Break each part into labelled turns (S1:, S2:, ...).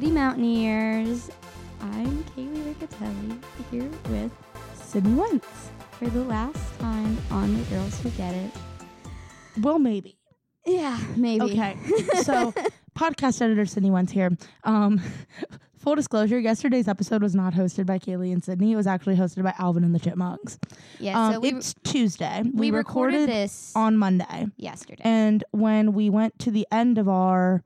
S1: Howdy Mountaineers. I'm Kaylee Riccatelli here with
S2: Sydney Wentz.
S1: for the last time on The Girls Who Get It.
S2: Well, maybe.
S1: Yeah, maybe.
S2: Okay. So, podcast editor Sydney Wentz here. Full disclosure, yesterday's episode was not hosted by Kaylee and Sydney. It was actually hosted by Alvin and the Chipmunks.
S1: Yeah, so
S2: it's Tuesday.
S1: we recorded this
S2: on Monday.
S1: yesterday.
S2: And when we went to the end of our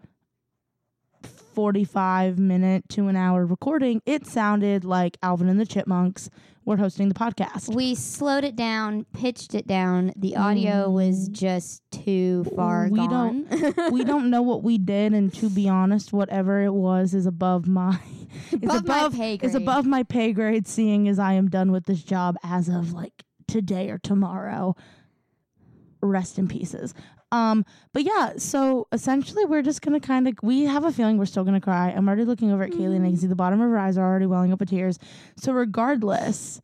S2: 45-minute to an hour recording, it sounded like Alvin and the Chipmunks were hosting the podcast.
S1: We slowed it down, pitched it down. The audio was just too far gone.
S2: We don't know what we did, and to be honest, whatever it was is above my
S1: my pay grade.
S2: Is above my pay grade, seeing as I am done with this job as of like today or tomorrow. Rest in pieces. But yeah, so essentially we're just gonna we have a feeling we're still gonna cry. I'm already looking over at Kaylee and I can see the bottom of her eyes are already welling up with tears. So regardless,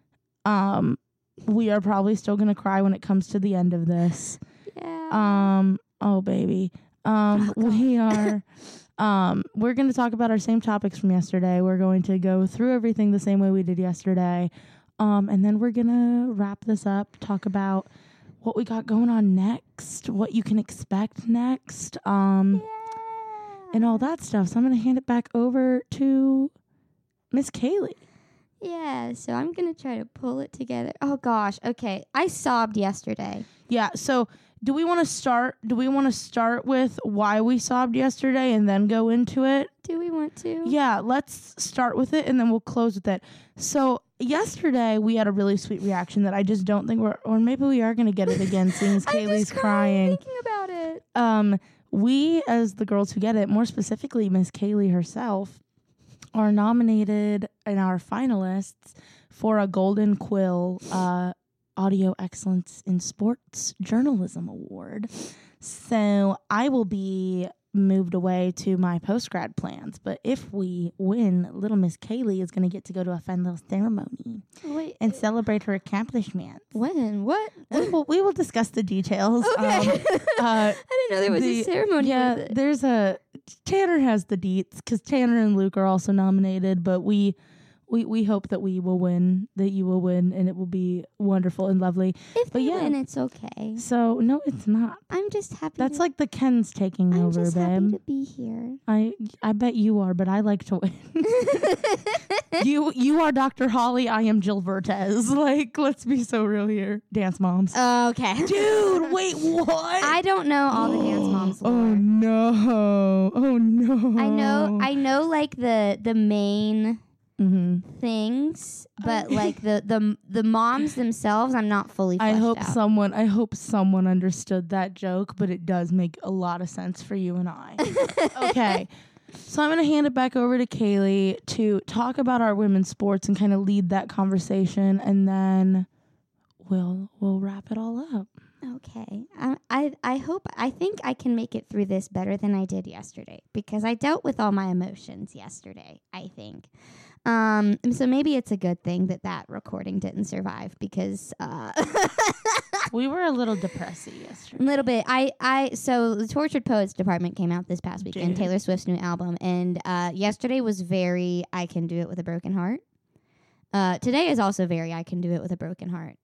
S2: we are probably still gonna cry when it comes to the end of this.
S1: Yeah.
S2: Oh baby. We are we're gonna talk about our same topics from yesterday. We're going to go through everything the same way we did yesterday. And then we're gonna wrap this up, talk about what we got going on next, what you can expect next, and all that stuff. So I'm going to hand it back over to Miss Kaylee.
S1: Yeah, so I'm going to try to pull it together. Oh, gosh. Okay. I sobbed yesterday.
S2: Yeah, so do we want to start with why we sobbed yesterday and then go into it?
S1: Do we want to?
S2: Yeah, let's start with it and then we'll close with it. So yesterday we had a really sweet reaction that I just don't think or maybe we are going to get it again seeing as Kaylee's crying.
S1: Thinking about it.
S2: We, as the Girls Who Get It, more specifically Miss Kaylee herself, are nominated and are finalists for a Golden Quill Audio Excellence in Sports Journalism Award. So I will be moved away to my post-grad plans, but if we win, little Miss Kaylee is going to get to go to a fun little ceremony and celebrate her accomplishments.
S1: When? What?
S2: We will discuss the details.
S1: Okay. I didn't know there was a ceremony.
S2: Yeah,
S1: with it.
S2: there's Tanner has the deets because Tanner and Luke are also nominated, but we hope that we will win, that you will win, and it will be wonderful and lovely.
S1: If
S2: but
S1: they
S2: yeah,
S1: win, it's okay.
S2: So no, it's not.
S1: I'm just happy.
S2: That's like the Ken's taking
S1: I'm
S2: over,
S1: just
S2: babe.
S1: happy to be here.
S2: I bet you are, but I like to win. You are Dr. Holly. I am Jill Vertez. Like, let's be so real here. Dance moms.
S1: Okay.
S2: Dude, wait, what?
S1: I don't know all the dance moms.
S2: Oh
S1: lore.
S2: no! Oh no!
S1: I know like the main things, but like the moms themselves, I'm not fully.
S2: I hope
S1: out.
S2: someone understood that joke, but it does make a lot of sense for you and I. Okay. So I'm going to hand it back over to Kaylee to talk about our women's sports and kind of lead that conversation, and then we'll wrap it all up.
S1: Okay. I think I can make it through this better than I did yesterday because I dealt with all my emotions yesterday, I think. So maybe it's a good thing that recording didn't survive because
S2: we were a little depressy yesterday.
S1: A little bit. So the Tortured Poets Department came out this past weekend, Taylor Swift's new album, and yesterday was very I Can Do It With a Broken Heart. Today is also very I Can Do It With a Broken Heart.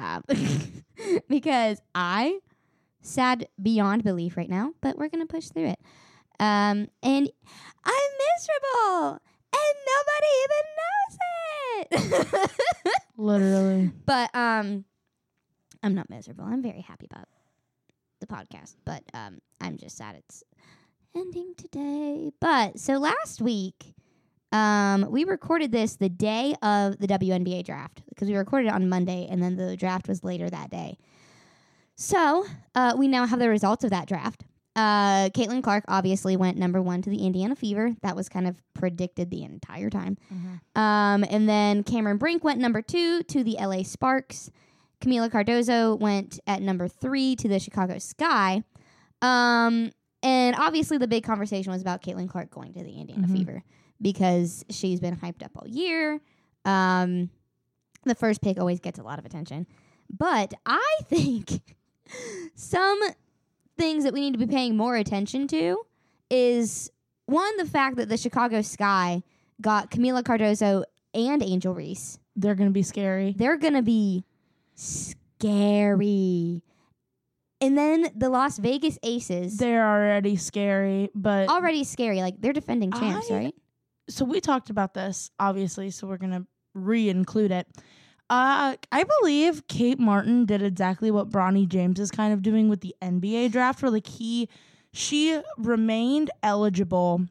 S1: Because I sad beyond belief right now, but we're gonna push through it. And I'm miserable, and nobody even knows it.
S2: Literally.
S1: But I'm not miserable. I'm very happy about the podcast, but I'm just sad it's ending today. But so last week, we recorded this the day of the WNBA draft because we recorded it on Monday and then the draft was later that day. So we now have the results of that draft. Caitlin Clark obviously went number 1 to the Indiana Fever. That was kind of predicted the entire time. And then Cameron Brink went number 2 to the LA Sparks. Camila Cardozo went at number 3 to the Chicago Sky. And obviously the big conversation was about Caitlin Clark going to the Indiana Fever because she's been hyped up all year. The first pick always gets a lot of attention. But I think some things that we need to be paying more attention to is the fact that the Chicago Sky got Camila Cardozo and Angel Reese.
S2: They're going to be scary.
S1: They're going to be scary. And then the Las Vegas Aces.
S2: They're already scary, but...
S1: Already scary. Like, they're defending champs, right?
S2: So we talked about this, obviously, so we're going to re-include it. I believe Kate Martin did exactly what Bronny James is kind of doing with the NBA draft, where like she remained eligible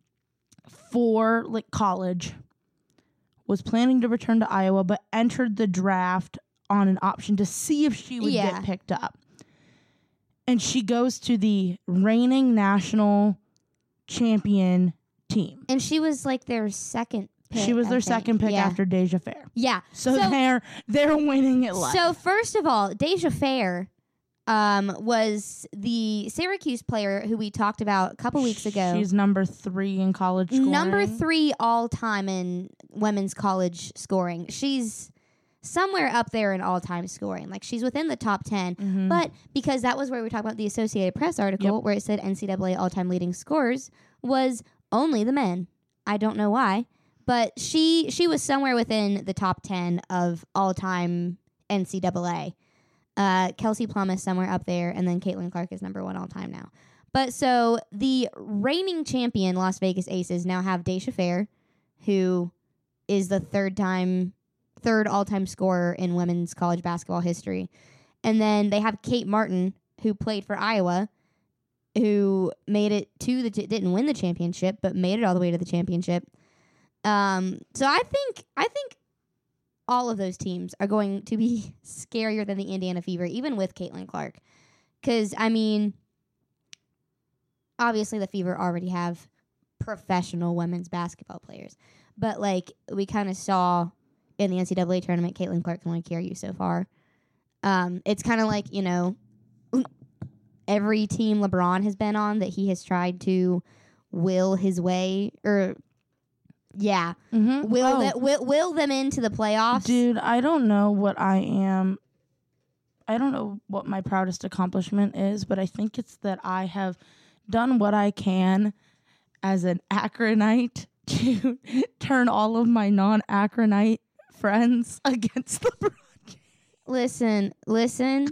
S2: for like college, was planning to return to Iowa, but entered the draft on an option to see if she would get picked up. And she goes to the reigning national champion team.
S1: And she was like their second pick.
S2: She was their second pick after Deja Fair.
S1: Yeah.
S2: So they're winning it live.
S1: So first of all, Deja Fair was the Syracuse player who we talked about a couple weeks ago.
S2: She's number 3 in college scoring.
S1: Number 3 all time in women's college scoring. She's somewhere up there in all time scoring. Like she's within the top 10.
S2: Mm-hmm.
S1: But because that was where we talked about the Associated Press article where it said NCAA all time leading scorers was only the men. I don't know why. But she was somewhere within the top 10 of all time NCAA. Kelsey Plum is somewhere up there, and then Caitlin Clark is number 1 all time now. But so the reigning champion Las Vegas Aces now have Deja Fair, who is the third all-time scorer in women's college basketball history. And then they have Kate Martin, who played for Iowa, who made it to didn't win the championship, but made it all the way to the championship. So I think all of those teams are going to be scarier than the Indiana Fever, even with Caitlin Clark. Because, I mean, obviously the Fever already have professional women's basketball players. But, like, we kind of saw in the NCAA tournament, Caitlin Clark can only carry you so far. It's kind of like, you know, every team LeBron has been on that he has tried to will his way or... Yeah.
S2: Mm-hmm.
S1: Will them into the playoffs.
S2: Dude, I don't know what I am. I don't know what my proudest accomplishment is, but I think it's that I have done what I can as an Akronite to turn all of my non-Akronite friends against LeBron James.
S1: Listen.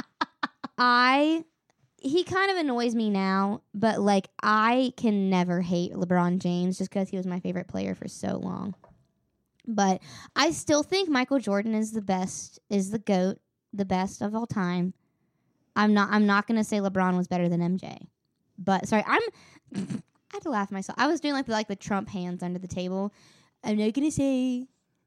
S1: He kind of annoys me now, but, like, I can never hate LeBron James just because he was my favorite player for so long. But I still think Michael Jordan is the best, is the GOAT, the best of all time. I'm not going to say LeBron was better than MJ. But, sorry, I had to laugh at myself. I was doing, like the Trump hands under the table. I'm not going to say...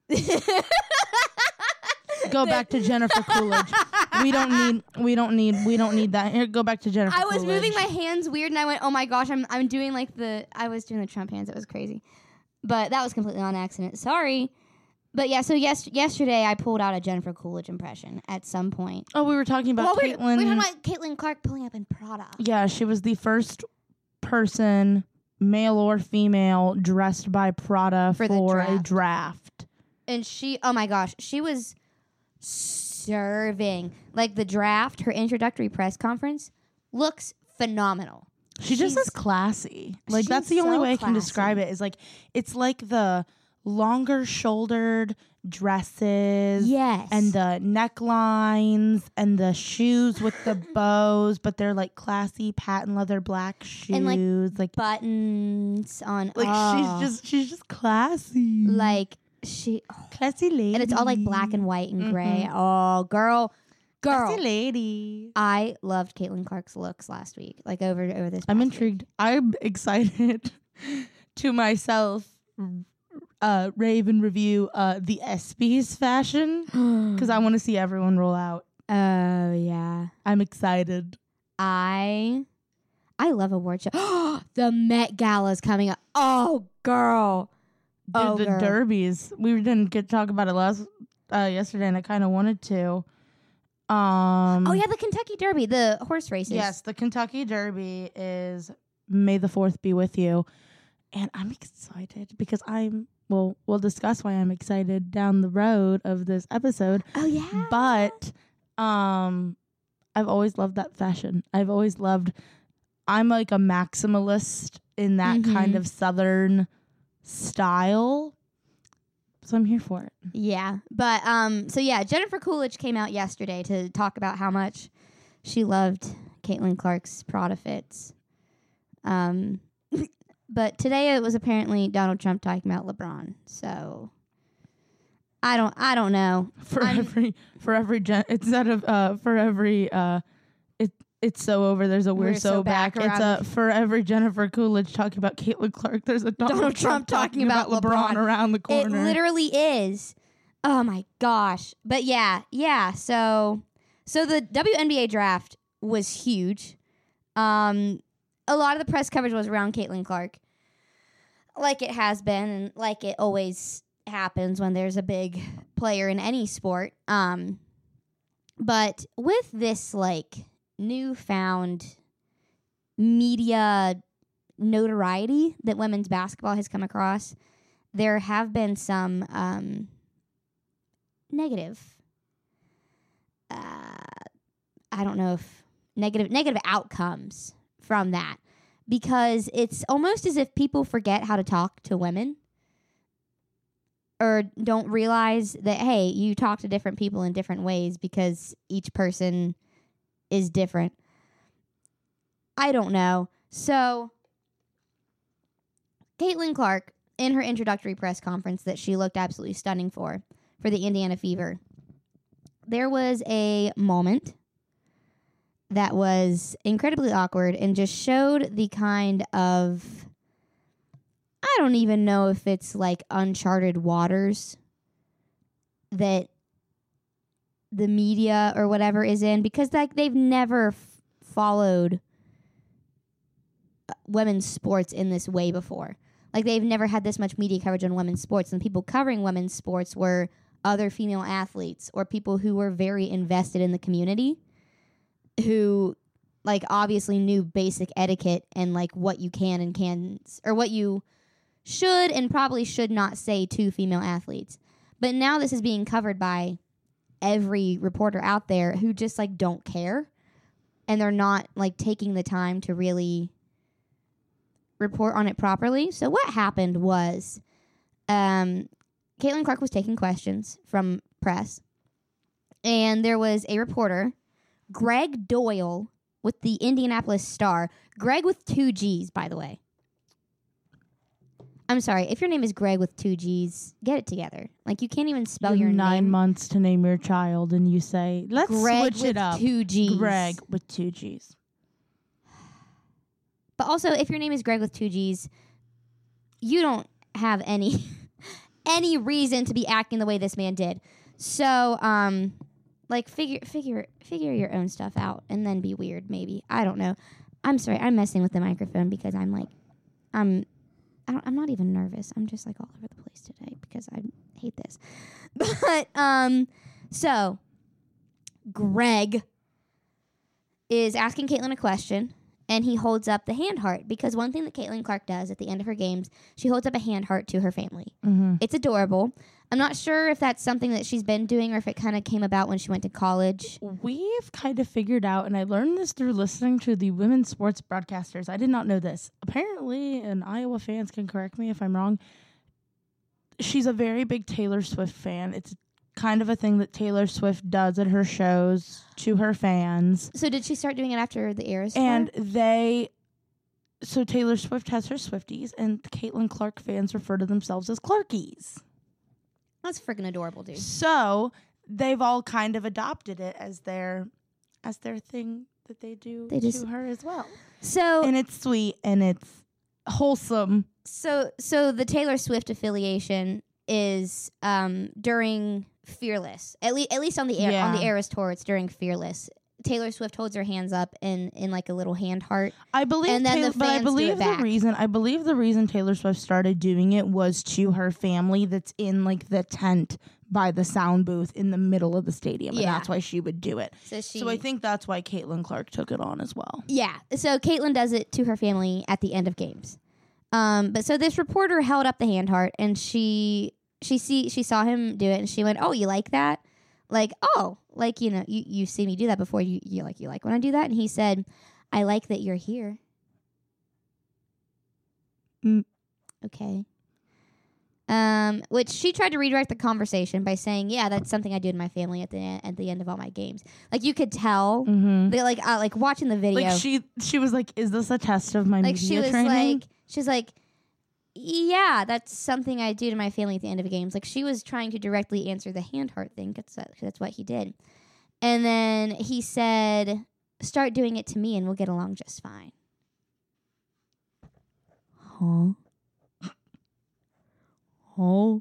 S2: Go back to Jennifer Coolidge. We don't need that. Here, go back to Jennifer Coolidge.
S1: I was moving my hands weird and I went, oh my gosh, I'm doing I was doing the Trump hands. It was crazy. But that was completely on accident. Sorry. But yeah, so yesterday I pulled out a Jennifer Coolidge impression at some point.
S2: Oh, we were talking about Caitlin.
S1: We were talking about Caitlin Clark pulling up in Prada.
S2: Yeah, she was the first person, male or female, dressed by Prada for a draft.
S1: And she, oh my gosh, she was serving. Like the draft, her introductory press conference looks phenomenal.
S2: She just is classy. Like that's the only way I can describe it is like it's like the longer shouldered dresses.
S1: Yes.
S2: And the necklines and the shoes with the bows, but they're like classy patent leather black shoes.
S1: And like buttons on
S2: she's just classy.
S1: Like
S2: classy lady.
S1: And it's all like black and white and gray. Oh, girl.
S2: Classy lady.
S1: I loved Caitlin Clark's looks last week. Like over this past
S2: I'm intrigued.
S1: week.
S2: I'm excited to myself rave and review the ESPYs fashion because I want to see everyone roll out.
S1: Oh yeah.
S2: I'm excited.
S1: I love award show. The Met Gala is coming up. Oh girl.
S2: Dude, the derbies. We didn't get to talk about it yesterday, and I kind of wanted to.
S1: Oh yeah, the Kentucky Derby, the horse races.
S2: Yes, the Kentucky Derby is May the 4th be with you, and I'm excited because we'll discuss why I'm excited down the road of this episode.
S1: Oh yeah,
S2: but I've always loved that fashion. I'm like a maximalist in that kind of Southern style. So I'm here for it.
S1: Yeah. But so yeah, Jennifer Coolidge came out yesterday to talk about how much she loved Caitlin Clark's Prada fits. But today it was apparently Donald Trump talking about LeBron. So I don't know.
S2: It's so over. There's a we're so back. It's a for every Jennifer Coolidge talking about Caitlin Clark. There's a Donald Trump talking about LeBron around the corner.
S1: It literally is. Oh my gosh. But yeah. So the WNBA draft was huge. A lot of the press coverage was around Caitlin Clark, like it has been, and like it always happens when there's a big player in any sport. But with this like newfound media notoriety that women's basketball has come across, there have been some negative negative outcomes from that, because it's almost as if people forget how to talk to women or don't realize that, hey, you talk to different people in different ways because each person is different. I don't know. So Caitlin Clark, in her introductory press conference that she looked absolutely stunning for the Indiana Fever, there was a moment that was incredibly awkward and just showed the kind of, I don't even know if it's like uncharted waters that the media or whatever is in, because like they've never followed women's sports in this way before. Like they've never had this much media coverage on women's sports, and people covering women's sports were other female athletes or people who were very invested in the community, who like obviously knew basic etiquette and like what you can and can't, or what you should and probably should not say to female athletes. But now this is being covered by every reporter out there who just like don't care, and they're not like taking the time to really report on it properly. So what happened was Caitlin Clark was taking questions from press, and there was a reporter, Greg Doyle, with the Indianapolis Star. Greg with 2 G's, by the way. I'm sorry. If your name is Greg with 2 G's, get it together. Like, you can't even spell your
S2: 9
S1: name.
S2: months to name your child, and you say, let's
S1: Greg
S2: switch it up.
S1: 2 G's.
S2: Greg with 2 G's.
S1: But also, if your name is Greg with 2 G's, you don't have any any reason to be acting the way this man did. So, like, figure your own stuff out and then be weird, maybe. I don't know. I'm sorry. I'm messing with the microphone because I'm not even nervous. I'm just like all over the place today because I hate this. But so Greg is asking Caitlin a question, and he holds up the hand heart, because one thing that Caitlin Clark does at the end of her games, she holds up a hand heart to her family.
S2: Mm-hmm.
S1: It's adorable. I'm not sure if that's something that she's been doing or if it kind of came about when she went to college.
S2: We've kind of figured out, and I learned this through listening to the women's sports broadcasters. I did not know this. Apparently, and Iowa fans can correct me if I'm wrong, she's a very big Taylor Swift fan. It's kind of a thing that Taylor Swift does at her shows to her fans.
S1: So did she start doing it after the Eras tour?
S2: And so Taylor Swift has her Swifties, and the Caitlin Clark fans refer to themselves as Clarkies.
S1: That's freaking adorable, dude.
S2: So they've all kind of adopted it as their thing that they do to her as well.
S1: So,
S2: and it's sweet and it's wholesome.
S1: So the Taylor Swift affiliation is during Fearless. At least on the Eras tour, it's during Fearless. Taylor Swift holds her hands up in like a little hand heart.
S2: I believe,
S1: and then the fans do it back.
S2: I believe the reason Taylor Swift started doing it was to her family that's in like the tent by the sound booth in the middle of the stadium, and that's why she would do it. So I think that's why Caitlin Clark took it on as well.
S1: Yeah. So Caitlin does it to her family at the end of games. But so this reporter held up the hand heart, and she saw him do it, and she went, "Oh, you like that? Like, oh, like, you know, you see me do that before. You like when I do that?" And he said, "I like that you're here." Okay. Which she tried to redirect the conversation by saying, "Yeah, that's something I do in my family at the end of all my games." Like you could tell, they like watching the video.
S2: Like she was like, "Is this a test of my
S1: like
S2: media training?"
S1: She's like, "Yeah, that's something I do to my family at the end of games." Like she was trying to directly answer the hand heart thing. That's what he did. And then he said, "Start doing it to me, and we'll get along just fine." Huh? Oh.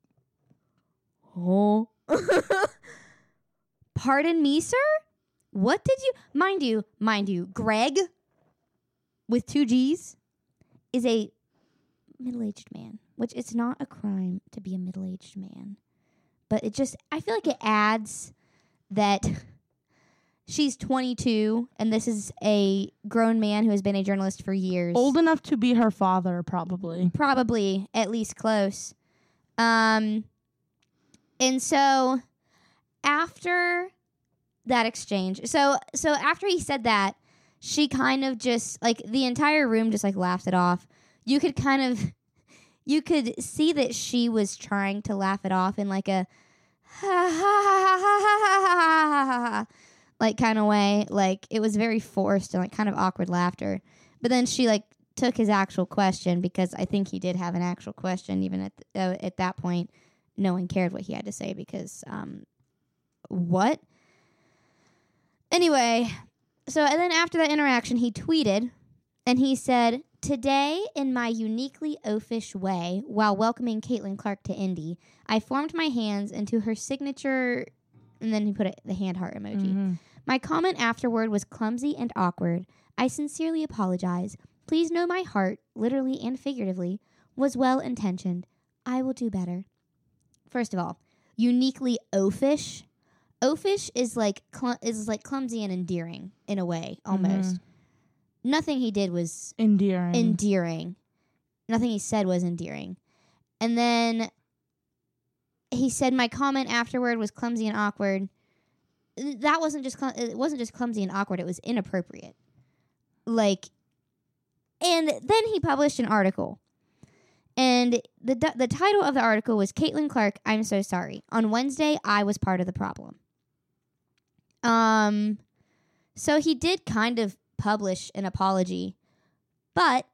S1: Pardon me, sir? What did you... Mind you, Greg, with 2 G's, is a middle-aged man, which it's not a crime to be a middle-aged man. But it just... I feel like it adds that she's 22, and this is a grown man who has been a journalist for years.
S2: Old enough to be her father, probably.
S1: Probably, at least close. And so after that exchange, so after he said that, she kind of just like the entire room just like laughed it off. You could see that she was trying to laugh it off in like a ha ha ha ha ha ha like kind of way. Like it was very forced and like kind of awkward laughter. But then she like took his actual question, because I think he did have an actual question even at that point. No one cared what he had to say because what? Anyway, so and then after that interaction he tweeted and he said, "Today, in my uniquely oafish way, while welcoming Caitlin Clark to Indy, I formed my hands into her signature," and then he put the hand heart emoji.
S2: Mm-hmm.
S1: "My comment afterward was clumsy and awkward. I sincerely apologize. Please know my heart, literally and figuratively, was well-intentioned. I will do better." First of all, uniquely oafish. Oafish is like clumsy and endearing in a way, almost. Nothing he did was endearing. Nothing he said was endearing. And then he said, "My comment afterward was clumsy and awkward." That wasn't just it wasn't just clumsy and awkward, it was inappropriate. Like, and then he published an article. And the title of the article was "Caitlin Clark, I'm so sorry. On Wednesday, I was part of the problem." So he did kind of publish an apology, but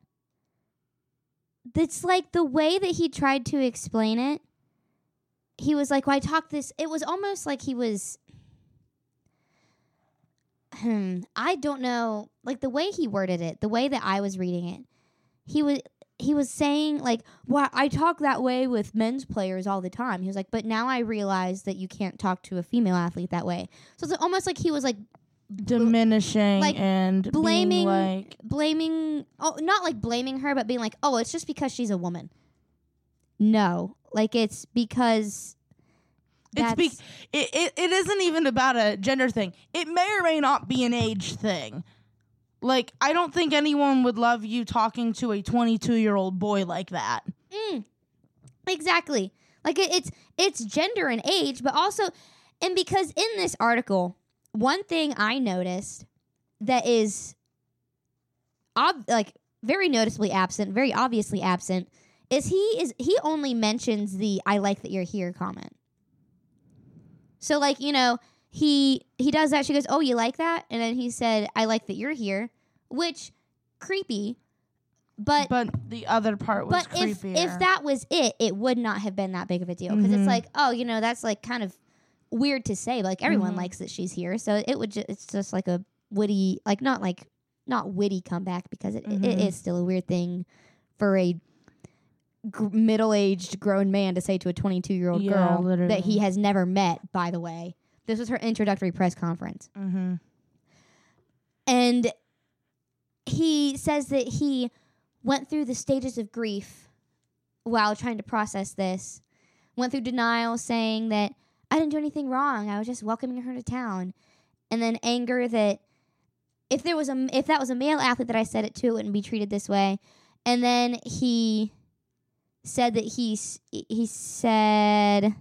S1: it's like the way that he tried to explain it. He was like, "Well, I talked this." It was almost like he was... I don't know. Like the way he worded it, the way that I was reading it, he was saying like, "Well, I talk that way with men's players all the time." He was like, "But now I realize that you can't talk to a female athlete that way." So it's almost like he was like
S2: diminishing
S1: like
S2: and
S1: blaming,
S2: blaming.
S1: Oh, not like blaming her, but being like, "Oh, it's just because she's a woman." No, like it's because
S2: it isn't even about a gender thing. It may or may not be an age thing. Like, I don't think anyone would love you talking to a 22-year-old boy like that.
S1: Exactly. Like it's gender and age, but also, and because in this article, one thing I noticed that is like very noticeably absent, very obviously absent, is he only mentions the "I like that you're here" comment. So like, you know, he does that. She goes, "Oh, you like that?" And then he said, "I like that you're here," which creepy. But
S2: the other part was creepier.
S1: But if that was it, it would not have been that big of a deal, because it's like, oh, you know, that's like kind of weird to say, but like everyone likes that she's here, so it's just like a witty, like not witty comeback, because it is still a weird thing for a middle-aged grown man to say to a 22-year-old girl literally. That he has never met, by the way. This was her introductory press conference. And he says that he went through the stages of grief while trying to process this. Went through denial, saying that I didn't do anything wrong. I was just welcoming her to town. And then anger that if that was a male athlete that I said it to, it wouldn't be treated this way. And then he said that he said,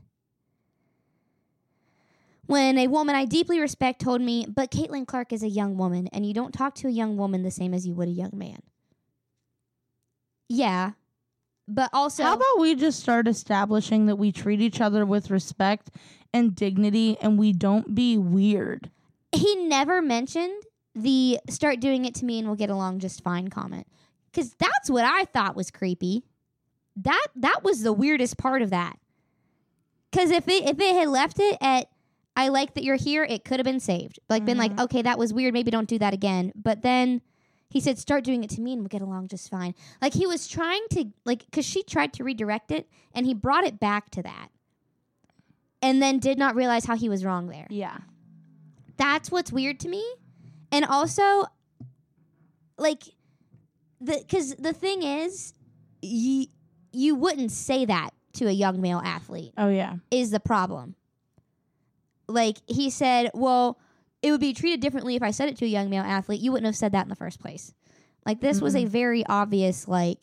S1: when a woman I deeply respect told me, "But Caitlin Clark is a young woman, and you don't talk to a young woman the same as you would a young man." Yeah. But also,
S2: how about we just start establishing that we treat each other with respect and dignity and we don't be weird?
S1: he never mentioned the start doing it to me and we'll get along just fine comment. Because that's what I thought was creepy. That was the weirdest part of that. Because if it had left it at, I like that you're here, it could have been saved. Like, been like, okay, that was weird. Maybe don't do that again. But then he said, start doing it to me and we'll get along just fine. Like, he was trying to, like, because she tried to redirect it and he brought it back to that. And then did not realize how he was wrong there.
S2: Yeah.
S1: That's what's weird to me. And also, like, because the thing is, you wouldn't say that to a young male athlete.
S2: Oh, yeah.
S1: Is the problem. Like, he said, well, it would be treated differently if I said it to a young male athlete. You wouldn't have said that in the first place. Like, this was a very obvious, like,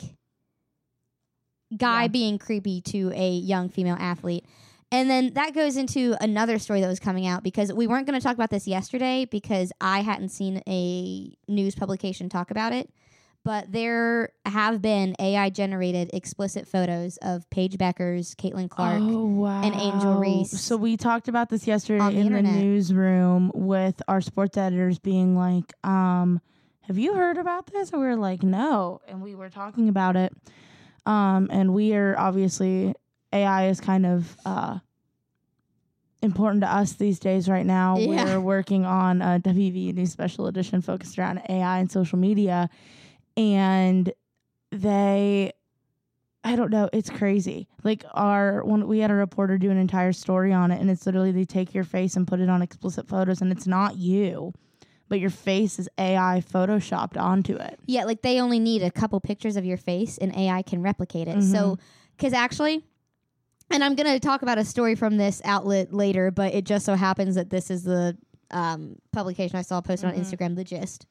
S1: guy being creepy to a young female athlete. And then that goes into another story that was coming out, because we weren't going to talk about this yesterday because I hadn't seen a news publication talk about it. But there have been AI-generated explicit photos of Paige Beckers, Caitlin Clark, and Angel Reese.
S2: So we talked about this yesterday in the
S1: internet.
S2: newsroom with our sports editors being like, have you heard about this? And we were like, no. And we were talking about it. And we are obviously, AI is kind of important to us these days right now.
S1: Yeah.
S2: We're working on a WV News special edition focused around AI and social media. And I don't know, it's crazy. Like we had a reporter do an entire story on it, and it's literally they take your face and put it on explicit photos, and it's not you, but your face is AI photoshopped onto it.
S1: Yeah, like they only need a couple pictures of your face, and AI can replicate it. So, because actually, and I'm going to talk about a story from this outlet later, but it just so happens that this is the publication I saw posted on Instagram, The Gist.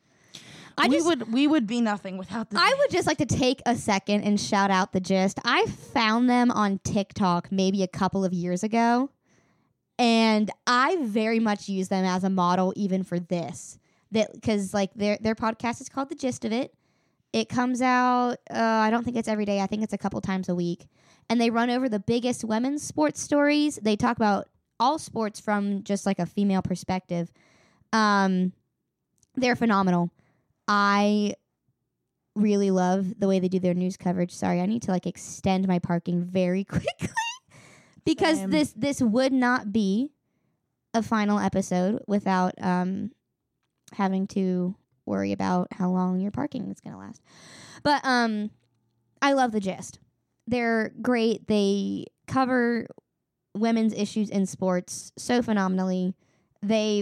S2: We would be nothing without the
S1: I would just like to take a second and shout out The Gist. I found them on TikTok maybe a couple of years ago, and I very much use them as a model even for this. Because like their podcast is called The Gist of It. It comes out, I don't think it's every day. I think it's a couple times a week. And they run over the biggest women's sports stories. They talk about all sports from just like a female perspective. They're phenomenal. I really love the way they do their news coverage. Sorry, I need to like extend my parking very quickly because
S2: Same.
S1: this would not be a final episode without having to worry about how long your parking is going to last. But I love The Gist. They're great. They cover women's issues in sports so phenomenally. They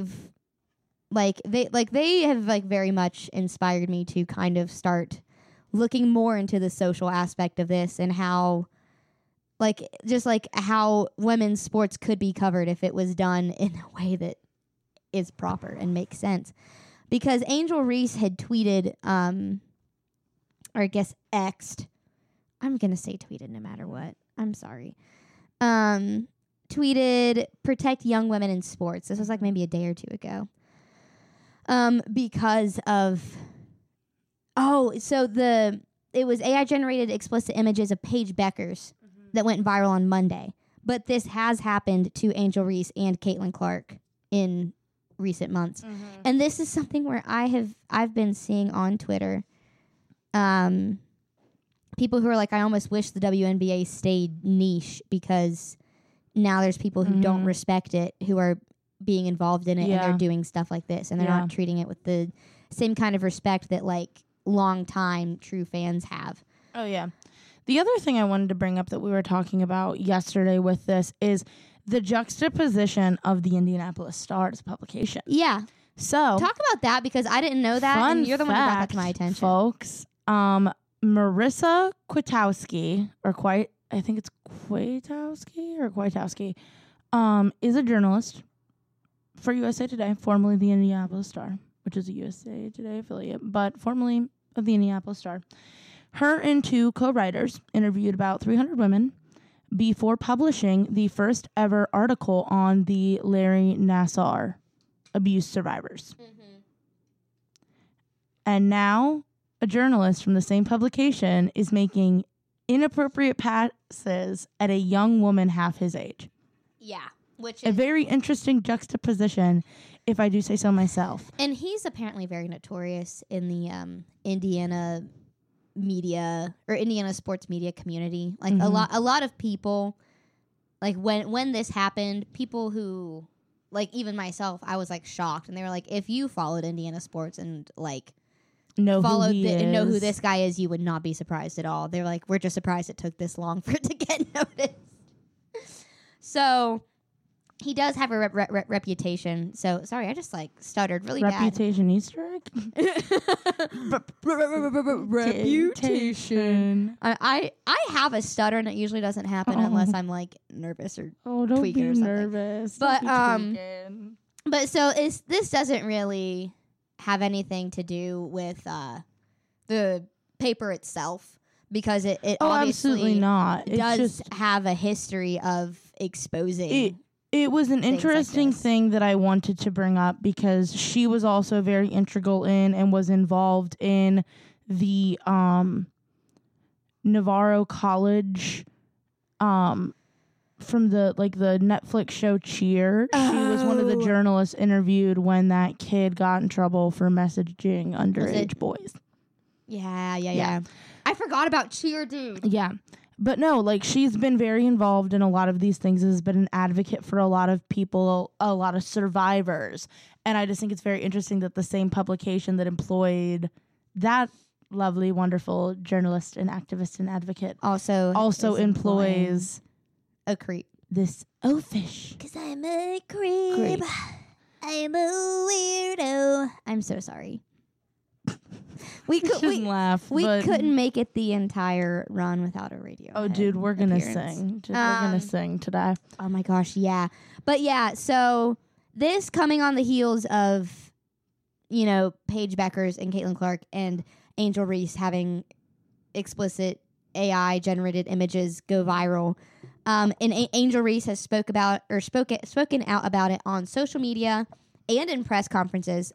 S1: have very much inspired me to kind of start looking more into the social aspect of this and how how women's sports could be covered if it was done in a way that is proper and makes sense. Because Angel Reese had tweeted, or I guess X'd. I'm going to say tweeted no matter what. I'm sorry. Tweeted, protect young women in sports. This was like maybe a day or two ago. Because of it was AI generated explicit images of Paige Beckers that went viral on Monday. But this has happened to Angel Reese and Caitlin Clark in recent months. And this is something where I've been seeing on Twitter people who are like, I almost wish the WNBA stayed niche because now there's people who don't respect it who are being involved in it and they're doing stuff like this and they're not treating it with the same kind of respect that like long time true fans have.
S2: Oh yeah. The other thing I wanted to bring up that we were talking about yesterday with this is the juxtaposition of the Indianapolis Star's publication.
S1: Yeah.
S2: So
S1: talk about that because I didn't know that and you're the one who brought that to my attention.
S2: Folks, Marissa Kwiatkowski, I think it's Kwiatkowski, is a journalist for USA Today, formerly the Indianapolis Star, which is a USA Today affiliate, but formerly of the Indianapolis Star. Her and two co-writers interviewed about 300 women before publishing the first ever article on the Larry Nassar abuse survivors. And now a journalist from the same publication is making inappropriate passes at a young woman half his age.
S1: Yeah, which
S2: A
S1: is,
S2: very interesting juxtaposition, if I do say so myself.
S1: and he's apparently very notorious in the Indiana media or Indiana sports media community. Like a lot of people, like when this happened, people who, like even myself, I was like shocked, and they were like, if you followed Indiana sports and like followed and know who this guy is, you would not be surprised at all. They're like, we're just surprised it took this long for it to get noticed. So he does have a reputation. So sorry, I just like stuttered really
S2: Reputation Easter egg?
S1: bad. Reputation. I have a stutter, and it usually doesn't happen unless I'm like nervous or
S2: don't be
S1: tweaking or something.
S2: nervous.
S1: But
S2: Don't be tweaking.
S1: but so this doesn't really have anything to do with the paper itself, because it obviously
S2: absolutely not. It
S1: does
S2: just
S1: have a history of exposing.
S2: It was an
S1: things
S2: interesting
S1: like this.
S2: thing that I wanted to bring up, because she was also very integral in and was involved in the Navarro College from the Netflix show Cheer. She was one of the
S1: Oh.
S2: journalists interviewed when that kid got in trouble for messaging underage boys.
S1: Yeah. I forgot about Cheer, dude.
S2: Yeah. But no, like, she's been very involved in a lot of these things, has been an advocate for a lot of people, a lot of survivors. And I just think it's very interesting that the same publication that employed that lovely, wonderful journalist and activist and advocate
S1: Also
S2: also
S1: is
S2: employs
S1: a creep.
S2: this oafish.
S1: 'Cause I'm a creep. I'm a weirdo. I'm so sorry. We
S2: Shouldn't laugh.
S1: We
S2: but-
S1: couldn't make it the entire run without a radio.
S2: Oh, dude, we're gonna
S1: appearance.
S2: sing. We're gonna sing today.
S1: Oh my gosh, yeah. But yeah, so this coming on the heels of, Paige Beckers and Caitlin Clark and Angel Reese having explicit AI generated images go viral. And Angel Reese has spoken out about it on social media and in press conferences.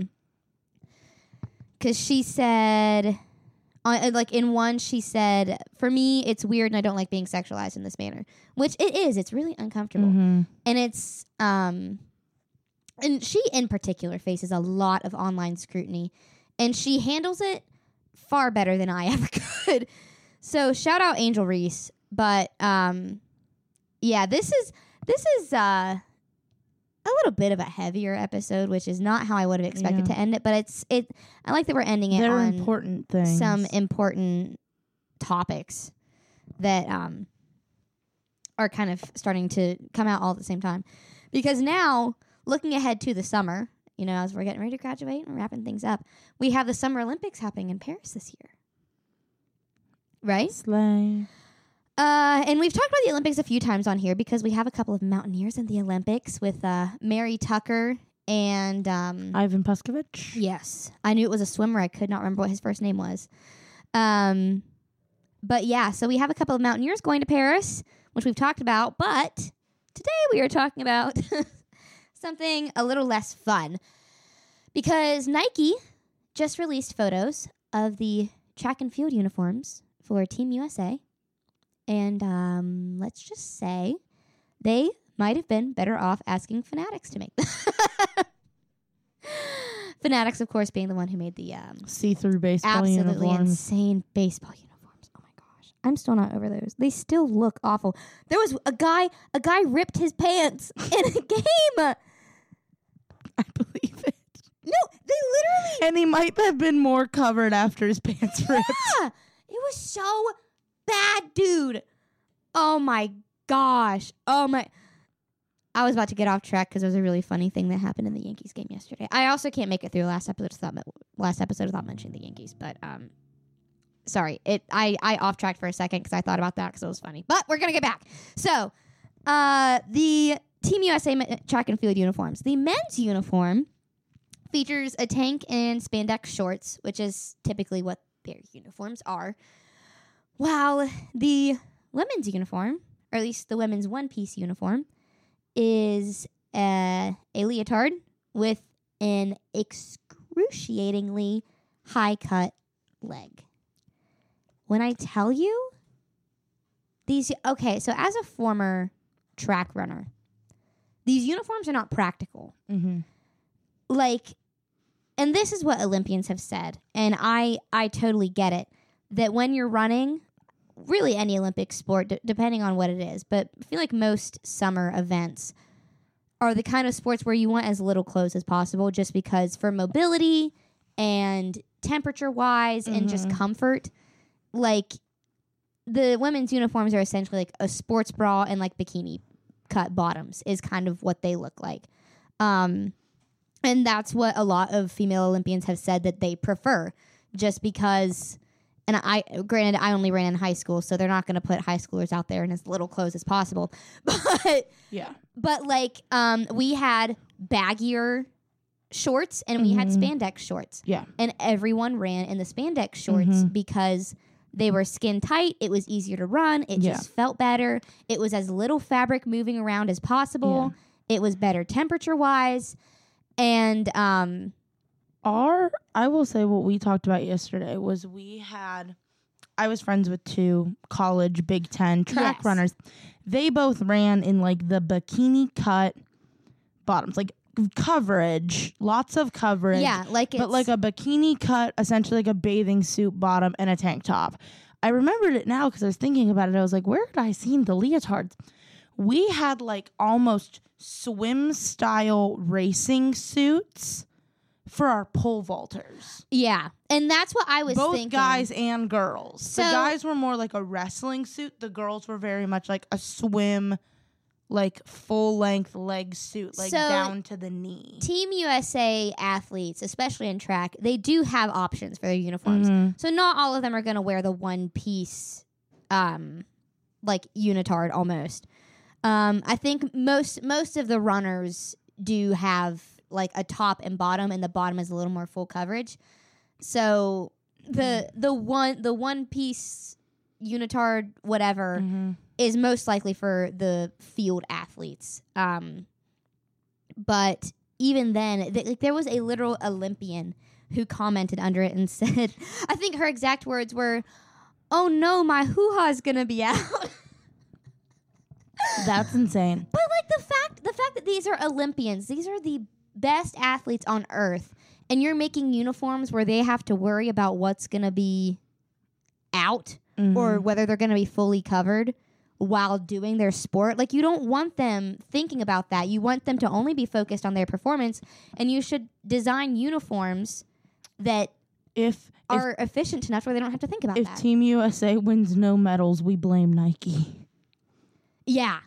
S1: Because she said, in one, she said, for me, it's weird and I don't like being sexualized in this manner. Which it is. It's really uncomfortable.
S2: Mm-hmm.
S1: And it's, and she in particular faces a lot of online scrutiny. And she handles it far better than I ever could. So shout out Angel Reese. But, yeah, this is a little bit of a heavier episode, which is not how I would have expected to end it. But I like that we're ending it
S2: They're
S1: on
S2: important things.
S1: some important topics that are kind of starting to come out all at the same time. Because now, looking ahead to the summer, as we're getting ready to graduate and wrapping things up, we have the Summer Olympics happening in Paris this year. Right?
S2: Slay.
S1: And we've talked about the Olympics a few times on here because we have a couple of mountaineers in the Olympics with Mary Tucker and
S2: Ivan Puskovich.
S1: yes, I knew it was a swimmer. I could not remember what his first name was. But yeah, so we have a couple of mountaineers going to Paris, which we've talked about. But today we are talking about something a little less fun, because Nike just released photos of the track and field uniforms for Team USA. And let's just say they might have been better off asking Fanatics to make them. Fanatics, of course, being the one who made the
S2: See-through baseball
S1: absolutely
S2: uniforms.
S1: insane baseball uniforms. Oh my gosh, I'm still not over those. They still look awful. There was a guy ripped his pants in a game.
S2: I believe it.
S1: No, they literally.
S2: And he might have been more covered after his pants ripped.
S1: Yeah, it was so bad, dude. Oh my gosh. Oh my. I was about to get off track because there was a really funny thing that happened in the Yankees game yesterday. I also can't make it through last episode without mentioning the Yankees, but sorry. I off tracked for a second because I thought about that because it was funny. But we're gonna get back. So, the Team USA track and field uniforms. The men's uniform features a tank and spandex shorts, which is typically what their uniforms are. While the women's uniform, or at least the women's one-piece uniform, is a leotard with an excruciatingly high-cut leg. When I tell you so as a former track runner, these uniforms are not practical.
S2: Mm-hmm.
S1: Like, and this is what Olympians have said, and I totally get it, that when you're running, really any Olympic sport, depending on what it is, but I feel like most summer events are the kind of sports where you want as little clothes as possible, just because for mobility and temperature-wise and just comfort, like, the women's uniforms are essentially like a sports bra and like bikini cut bottoms is kind of what they look like. And that's what a lot of female Olympians have said that they prefer, just because, and granted, I only ran in high school, so they're not going to put high schoolers out there in as little clothes as possible. But like, we had baggier shorts and we had spandex shorts.
S2: Yeah.
S1: And everyone ran in the spandex shorts because they were skin tight. It was easier to run. It just felt better. It was as little fabric moving around as possible. Yeah. It was better temperature wise. And
S2: I will say what we talked about yesterday was I was friends with 2 college Big Ten track runners. They both ran in like the bikini cut bottoms, like coverage, lots of coverage.
S1: Yeah, like
S2: but like a bikini cut, essentially like a bathing suit bottom and a tank top. I remembered it now because I was thinking about it. I was like, where had I seen the leotards? We had like almost swim style racing suits for our pole vaulters.
S1: Yeah, and that's what I was thinking.
S2: Both guys and girls.
S1: So,
S2: the guys were more like a wrestling suit. The girls were very much like a swim, like full length leg suit, like down to the knee.
S1: Team USA athletes, especially in track, they do have options for their uniforms. So not all of them are going to wear the one piece, like unitard almost. I think most of the runners do have like a top and bottom, and the bottom is a little more full coverage. So the one piece unitard whatever is most likely for the field athletes. But even then, there was a literal Olympian who commented under it and said, I think her exact words were, "Oh no, my hoo-ha is gonna be out."
S2: That's insane.
S1: But like the fact that these are Olympians, these are the best athletes on earth, and you're making uniforms where they have to worry about what's gonna be out or whether they're gonna be fully covered while doing their sport. Like, you don't want them thinking about that. You want them to only be focused on their performance, and you should design uniforms that are efficient enough where they don't have to think about that.
S2: If Team USA wins no medals, we blame Nike.
S1: Yeah.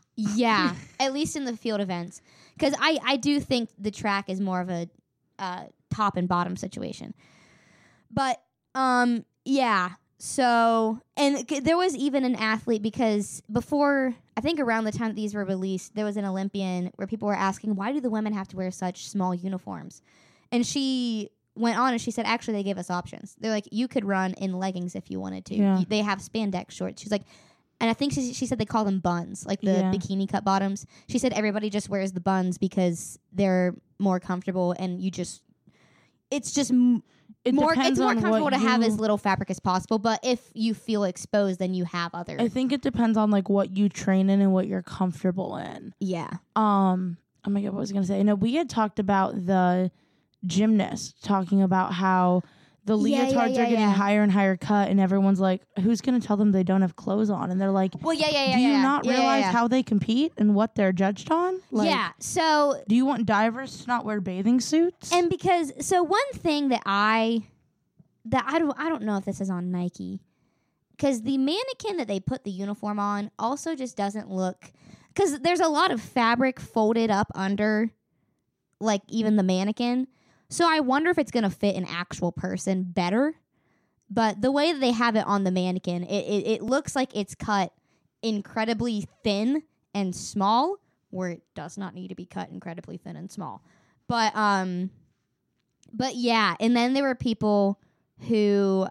S1: At least in the field events. Because I do think the track is more of a top and bottom situation. But, yeah. So, and there was even an athlete, because before, I think around the time that these were released, there was an Olympian where people were asking, why do the women have to wear such small uniforms? And she went on and she said, actually, they gave us options. They're like, you could run in leggings if you wanted to.
S2: Yeah.
S1: They have spandex shorts. She's like, and I think she said they call them buns, like the bikini cut bottoms. She said everybody just wears the buns because they're more comfortable, and it's just more comfortable to have as little fabric as possible. But if you feel exposed, then you have other.
S2: I think it depends on like what you train in and what you're comfortable in.
S1: Yeah.
S2: Oh my God, what was I gonna say? No, we had talked about the gymnast talking about how the leotards are getting higher and higher cut, and everyone's like, who's going to tell them they don't have clothes on? And they're like,
S1: well,
S2: do you not realize how they compete and what they're judged on? Like,
S1: so
S2: do you want divers to not wear bathing suits?
S1: And so one thing that I don't know if this is on Nike, because the mannequin that they put the uniform on also just doesn't look, because there's a lot of fabric folded up under, like, even the mannequin. So I wonder if it's going to fit an actual person better. But the way that they have it on the mannequin, it looks like it's cut incredibly thin and small, where it does not need to be cut incredibly thin and small. But yeah, and then there were people who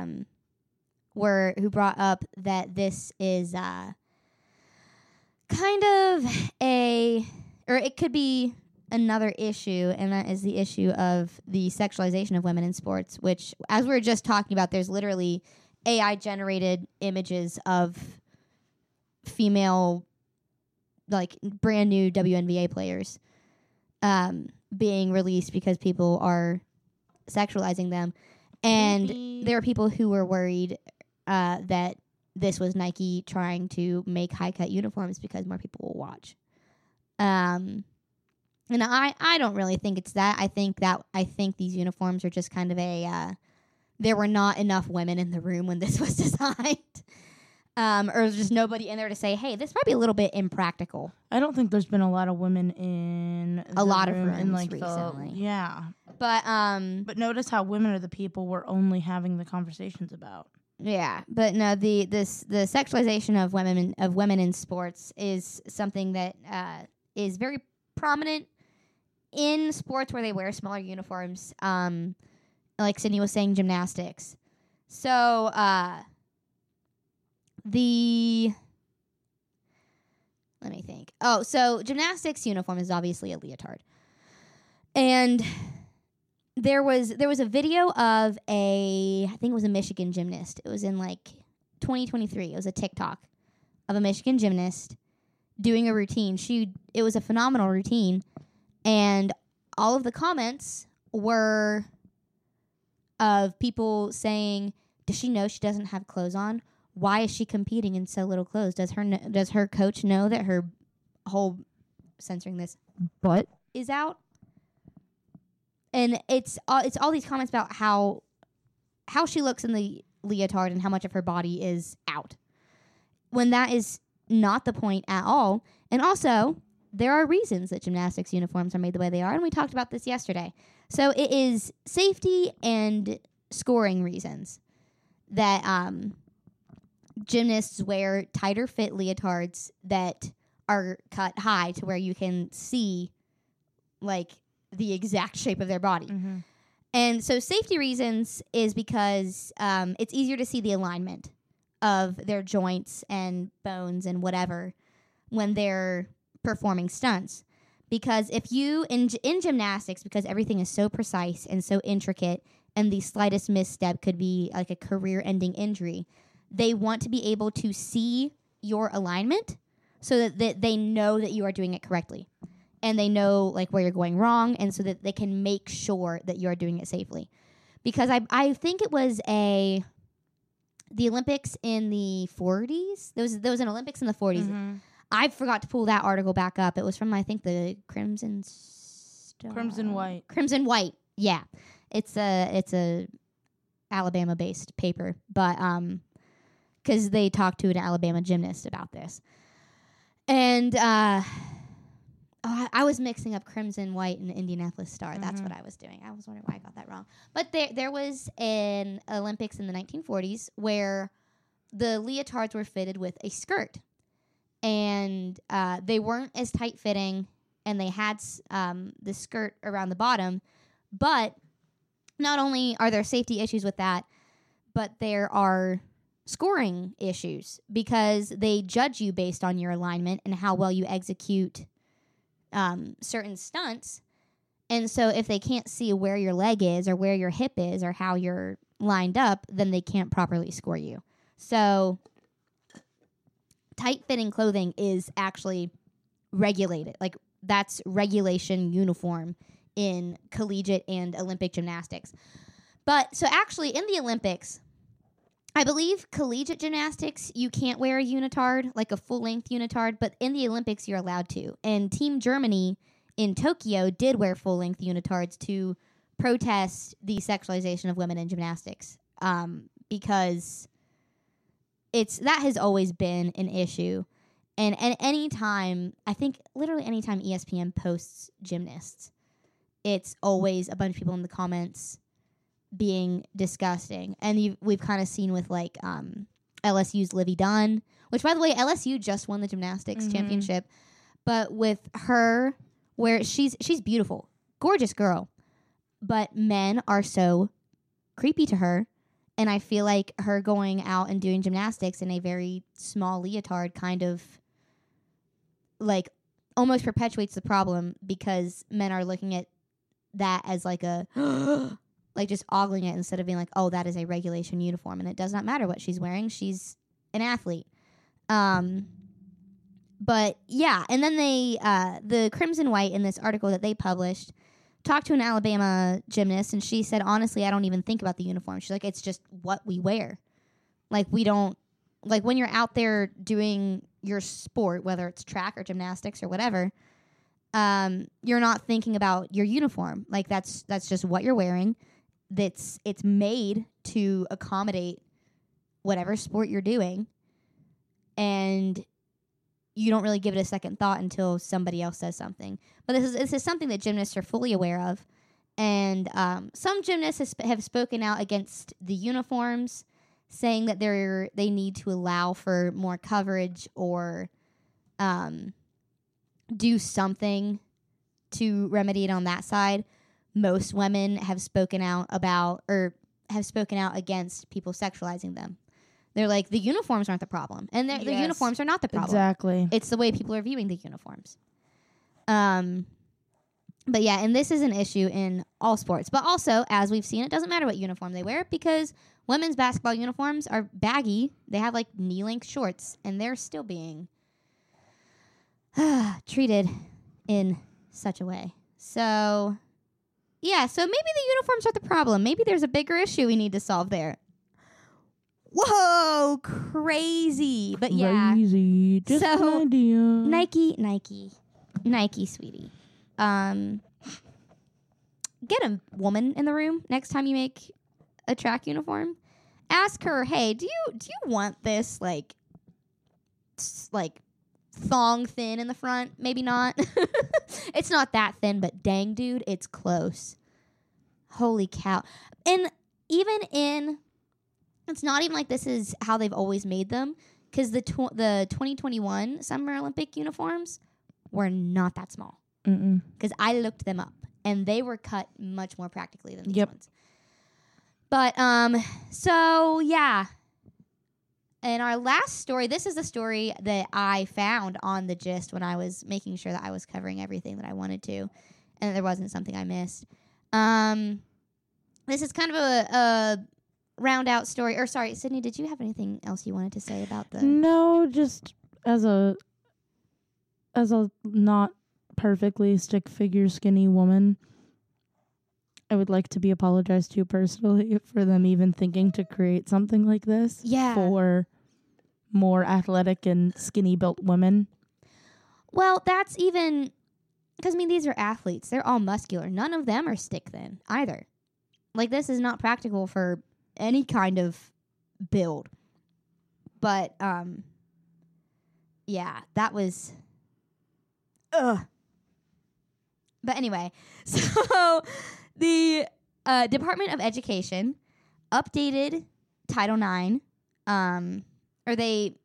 S1: brought up that this is kind of or it could be another issue, and that is the issue of the sexualization of women in sports, which, as we were just talking about, there's literally AI-generated images of female, like, brand new WNBA players being released because people are sexualizing them. And there are people who were worried that this was Nike trying to make high-cut uniforms because more people will watch. And I don't really think it's that. I think these uniforms are just kind of a there were not enough women in the room when this was designed. Or there's just nobody in there to say, hey, this might be a little bit impractical.
S2: I don't think there's been a lot of women in
S1: a lot of
S2: room
S1: rooms
S2: in like
S1: recently.
S2: Yeah.
S1: But
S2: notice how women are the people we're only having the conversations about.
S1: Yeah, but no, the sexualization of women in sports is something that is very prominent in sports where they wear smaller uniforms. Like Sydney was saying, gymnastics. So let me think. Oh, so gymnastics uniform is obviously a leotard, and there was a video of I think it was a Michigan gymnast. It was in like 2023. It was a TikTok of a Michigan gymnast doing a routine. It was a phenomenal routine, and all of the comments were of people saying, "Does she know she doesn't have clothes on? Why is she competing in so little clothes? Does her coach know that her whole censoring this butt is out?" And it's all these comments about how she looks in the leotard and how much of her body is out, when that is not the point at all. And also, there are reasons that gymnastics uniforms are made the way they are, and we talked about this yesterday. So it is safety and scoring reasons that gymnasts wear tighter fit leotards that are cut high to where you can see like the exact shape of their body.
S2: Mm-hmm.
S1: And so safety reasons is because it's easier to see the alignment of their joints and bones and whatever when they're performing stunts. Because if you, in gymnastics, because everything is so precise and so intricate and the slightest misstep could be like a career-ending injury, they want to be able to see your alignment so that they know that you are doing it correctly. And they know like where you're going wrong, and so that they can make sure that you're doing it safely. Because I think it was the Olympics in the 40s. There was an Olympics in the 40s.
S2: Mm-hmm.
S1: I forgot to pull that article back up. It was from, I think, the Crimson White. Yeah. It's a Alabama-based paper, but because they talked to an Alabama gymnast about this. And I was mixing up Crimson White and Indianapolis Star. Mm-hmm. That's what I was doing. I was wondering why I got that wrong. But there was an Olympics in the 1940s where the leotards were fitted with a skirt. And they weren't as tight-fitting, and they had the skirt around the bottom. But not only are there safety issues with that, but there are scoring issues because they judge you based on your alignment and how well you execute certain stunts. And so if they can't see where your leg is or where your hip is or how you're lined up, then they can't properly score you. So tight-fitting clothing is actually regulated. Like, that's regulation uniform in collegiate and Olympic gymnastics. But, so actually, in the Olympics, I believe collegiate gymnastics, you can't wear a unitard, like a full-length unitard, but in the Olympics, you're allowed to. And Team Germany in Tokyo did wear full-length unitards to protest the sexualization of women in gymnastics, because that has always been an issue. And any time, I think literally any time ESPN posts gymnasts, it's always a bunch of people in the comments being disgusting. And we've kind of seen with like LSU's Livy Dunn, which, by the way, LSU just won the gymnastics championship. But with her, where she's beautiful, gorgeous girl, but men are so creepy to her. And I feel like her going out and doing gymnastics in a very small leotard kind of like almost perpetuates the problem because men are looking at that as like a like just ogling it instead of being like, oh, that is a regulation uniform and it does not matter what she's wearing. She's an athlete. But yeah, and then they the Crimson White in this article that they published talked to an Alabama gymnast, and she said, honestly, I don't even think about the uniform. She's like, it's just what we wear. Like, we don't, like, when you're out there doing your sport, whether it's track or gymnastics or whatever, you're not thinking about your uniform. Like, that's just what you're wearing. It's made to accommodate whatever sport you're doing, and you don't really give it a second thought until somebody else says something. But this is something that gymnasts are fully aware of. And some gymnasts have spoken out against the uniforms, saying that they need to allow for more coverage or do something to remedy it on that side. Most women have spoken out against people sexualizing them. They're like, the uniforms aren't the problem. And the uniforms are not the problem.
S2: Exactly.
S1: It's the way people are viewing the uniforms. But yeah, and this is an issue in all sports. But also, as we've seen, it doesn't matter what uniform they wear because women's basketball uniforms are baggy. They have like knee-length shorts, and they're still being treated in such a way. So, yeah, so maybe the uniforms are the problem. Maybe there's a bigger issue we need to solve there. Whoa, crazy. But yeah.
S2: Crazy. Just
S1: So,
S2: an idea.
S1: Nike, sweetie. Get a woman in the room next time you make a track uniform. Ask her, hey, do you want this like thong thin in the front? Maybe not. It's not that thin, but dang, dude, it's close. Holy cow. And even in, it's not even like this is how they've always made them, because the 2021 Summer Olympic uniforms were not that small. Because I looked them up, and they were cut much more practically than these ones. But, so, yeah. And our last story, this is the story that I found on the Gist when I was making sure that I was covering everything that I wanted to, and that there wasn't something I missed. This is kind of a round out story. Or sorry, Sydney, did you have anything else you wanted to say about the...
S2: No, just as a not perfectly stick figure skinny woman, I would like to be apologized to personally for them even thinking to create something like this for more athletic and skinny built women.
S1: Well, that's even because, I mean, these are athletes. They're all muscular. None of them are stick thin either. Like, this is not practical for any kind of build. But, yeah, that was... Ugh. But anyway, so the Department of Education updated Title IX, or they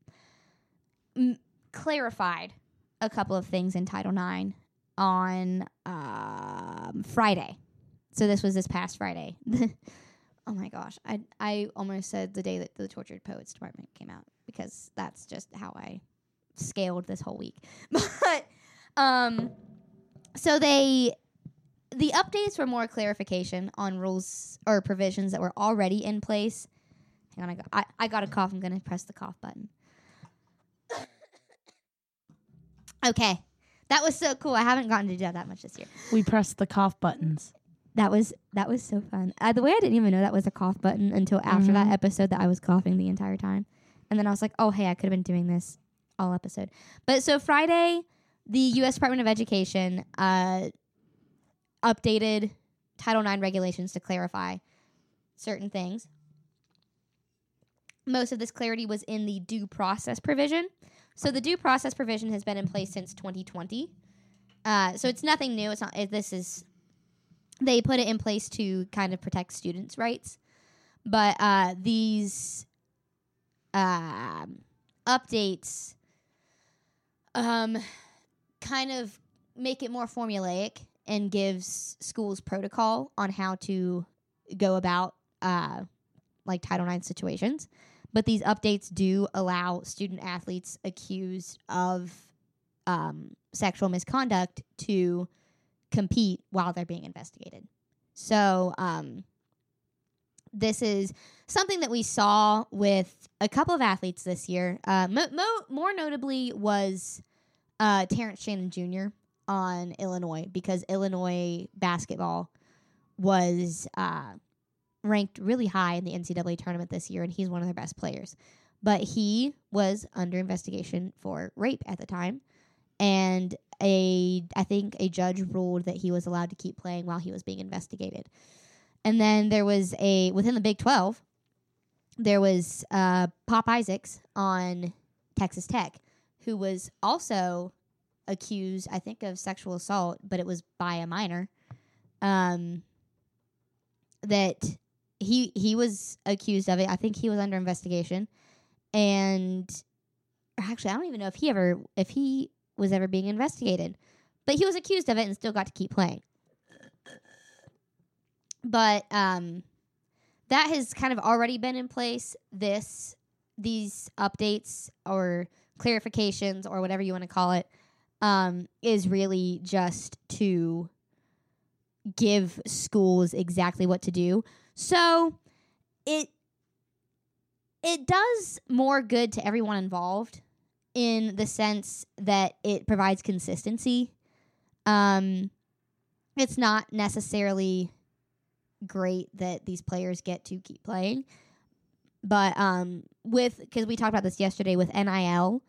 S1: clarified a couple of things in Title IX on Friday. So this was this past Friday. Oh my gosh, I almost said the day that the Tortured Poets Department came out, because that's just how I scaled this whole week. But so the updates were more clarification on rules or provisions that were already in place. Hang on, I got a cough. I'm going to press the cough button. Okay. That was so cool. I haven't gotten to do that much this year.
S2: We pressed the cough buttons.
S1: That was so fun. The way I didn't even know that was a cough button until after that episode that I was coughing the entire time. And then I was like, oh, hey, I could have been doing this all episode. But so Friday, the U.S. Department of Education updated Title IX regulations to clarify certain things. Most of this clarity was in the due process provision. So the due process provision has been in place since 2020. So it's nothing new. It's not. They put it in place to kind of protect students' rights. But these updates kind of make it more formulaic and gives schools protocol on how to go about like Title IX situations. But these updates do allow student athletes accused of sexual misconduct to compete while they're being investigated. So this is something that we saw with a couple of athletes this year. More notably was Terrence Shannon Jr. on Illinois, because Illinois basketball was ranked really high in the NCAA tournament this year, and he's one of their best players. But he was under investigation for rape at the time, and I think a judge ruled that he was allowed to keep playing while he was being investigated. And then there was within the Big 12, there was Pop Isaacs on Texas Tech, who was also accused, I think, of sexual assault, but it was by a minor. That he was accused of it. I think he was under investigation, and actually, I don't even know if he was ever being investigated, but he was accused of it and still got to keep playing. But that has kind of already been in place. These updates or clarifications or whatever you want to call it is really just to give schools exactly what to do. So it does more good to everyone involved in the sense that it provides consistency. It's not necessarily great that these players get to keep playing, but because we talked about this yesterday with NIL,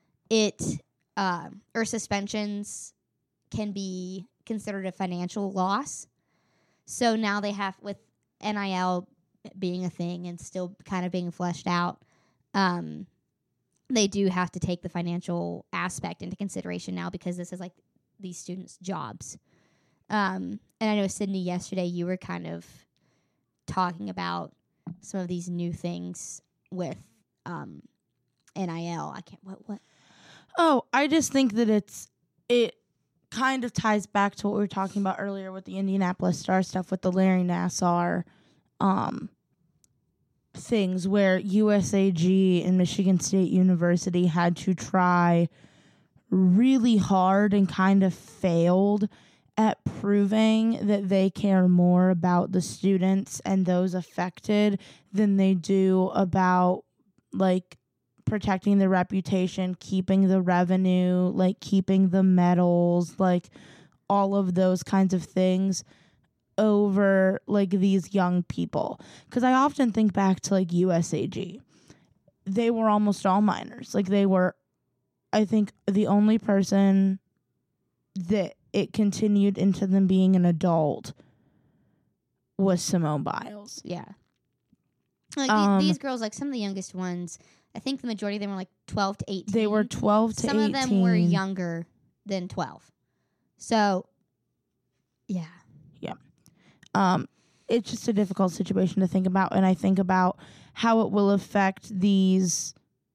S1: or suspensions can be considered a financial loss. So now they have, with NIL being a thing and still kind of being fleshed out, they do have to take the financial aspect into consideration now, because this is like these students' jobs. And I know, Sydney, yesterday you were kind of talking about some of these new things with NIL. I can't, what?
S2: Oh, I just think that it kind of ties back to what we were talking about earlier with the Indianapolis Star stuff, with the Larry Nassar things, where USAG and Michigan State University had to try really hard and kind of failed at proving that they care more about the students and those affected than they do about, like, protecting the reputation, keeping the revenue, like keeping the medals, like all of those kinds of things over like these young people. Because I often think back to like USAG. They were almost all minors. Like, they were, I think, the only person that it continued into them being an adult was Simone Biles.
S1: Yeah. Like these girls, like some of the youngest ones, I think the majority of them were like 12 to 18.
S2: They were 12 to 18.
S1: Some of them were younger than 12. So, yeah.
S2: Yeah. It's just a difficult situation to think about, and I think about how it will affect these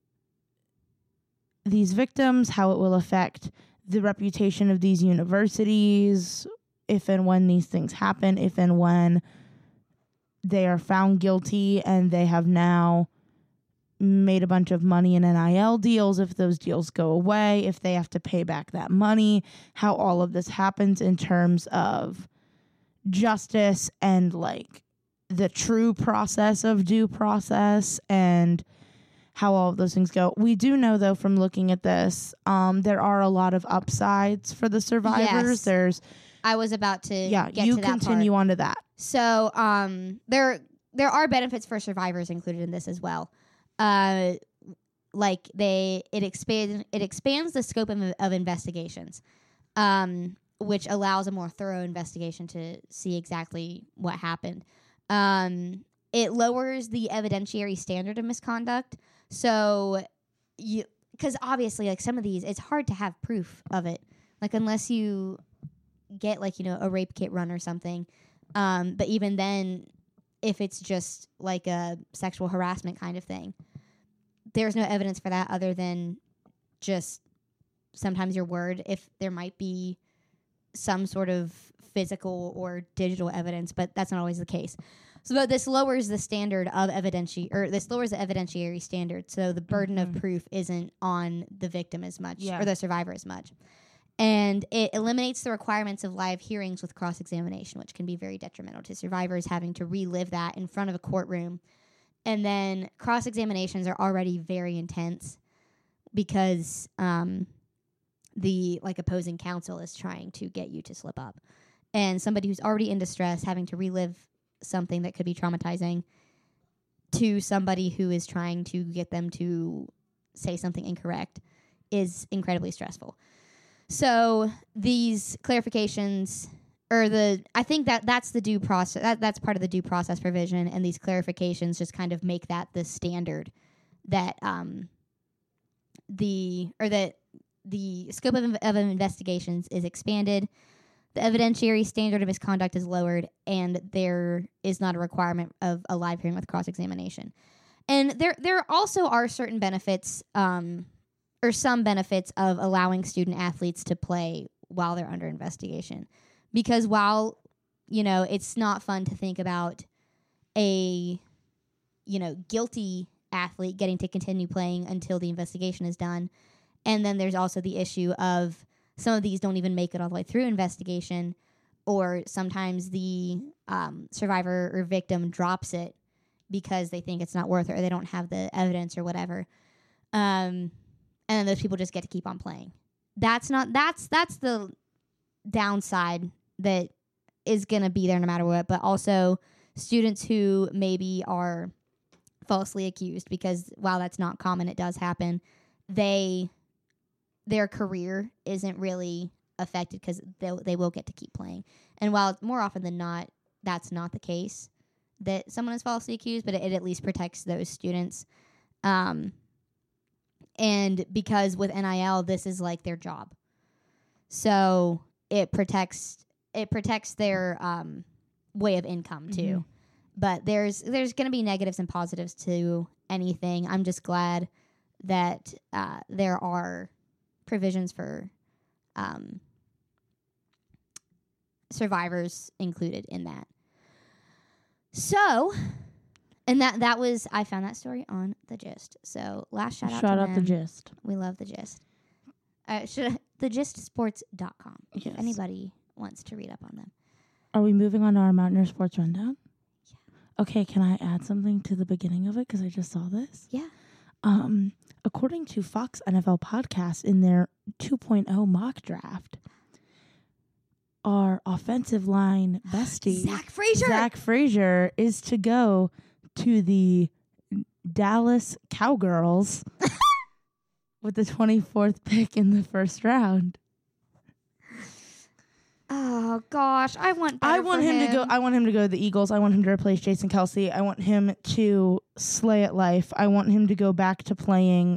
S2: victims, how it will affect the reputation of these universities, if and when these things happen, if and when they are found guilty and they have now made a bunch of money in NIL deals, if those deals go away, if they have to pay back that money, how all of this happens in terms of justice and like the true process of due process and how all of those things go. We do know, though, from looking at this, there are a lot of upsides for the survivors.
S1: Yes. I was about to get
S2: you
S1: to that
S2: continue
S1: part.
S2: on to that.
S1: So there are benefits for survivors included in this as well. Like it expands the scope of investigations, which allows a more thorough investigation to see exactly what happened. It lowers the evidentiary standard of misconduct. So because obviously, like some of these, it's hard to have proof of it, like unless you get like, you know, a rape kit run or something. But even then, if it's just like a sexual harassment kind of thing, there's no evidence for that other than just sometimes your word. If there might be some sort of physical or digital evidence, but that's not always the case. So this lowers the standard of this lowers the evidentiary standard. So the burden of proof isn't on the victim as much or the survivor as much. And it eliminates the requirements of live hearings with cross-examination, which can be very detrimental to survivors having to relive that in front of a courtroom. And then cross-examinations are already very intense because the opposing counsel is trying to get you to slip up. And somebody who's already in distress having to relive something that could be traumatizing to somebody who is trying to get them to say something incorrect is incredibly stressful. So these clarifications, I think that's the due process. That's part of the due process provision, and these clarifications just kind of make that the standard that the scope of investigations is expanded. The evidentiary standard of misconduct is lowered, and there is not a requirement of a live hearing with cross-examination. And there also are certain benefits, or some benefits of allowing student athletes to play while they're under investigation. Because while, it's not fun to think about a, guilty athlete getting to continue playing until the investigation is done, and then there's also the issue of some of these don't even make it all the way through investigation, or sometimes the survivor or victim drops it because they think it's not worth it or they don't have the evidence or whatever. And then those people just get to keep on playing. That's the downside that is going to be there no matter what, but also students who maybe are falsely accused, because while that's not common, it does happen. Their career isn't really affected because they will get to keep playing. And while more often than not, that's not the case, that someone is falsely accused, but it at least protects those students. And because with NIL, this is like their job. So it protects their way of income too. Mm-hmm. But there's going to be negatives and positives to anything. I'm just glad that there are provisions for survivors included in that. So, and that was, I found that story on The Gist. So last shout out to
S2: The Gist.
S1: We love The Gist. TheGistSports.com. Yes. If anybody wants to read up on them.
S2: Are we moving on to our Mountaineer Sports Rundown? Yeah. Okay, can I add something to the beginning of it? Because I just saw this.
S1: Yeah.
S2: According to Fox NFL Podcast, in their 2.0 mock draft, our offensive line bestie, Zach Frazier, is to go to the Dallas Cowgirls with the 24th pick in the first round.
S1: Oh gosh, I want
S2: him to go. I want him to go to the Eagles. I want him to replace Jason Kelsey. I want him to slay at life. I want him to go back to playing.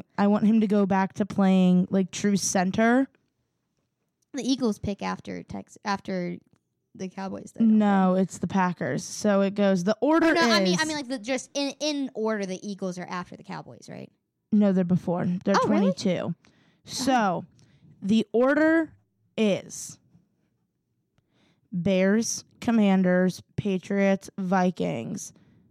S2: Like true center.
S1: The Eagles pick after the Cowboys. Though,
S2: no, it's the Packers. So it goes. The order is.
S1: I mean, like just in order. The Eagles are after the Cowboys, right?
S2: No, they're before. They're 22. Really? So the order is Bears, Commanders, Patriots, Vikings.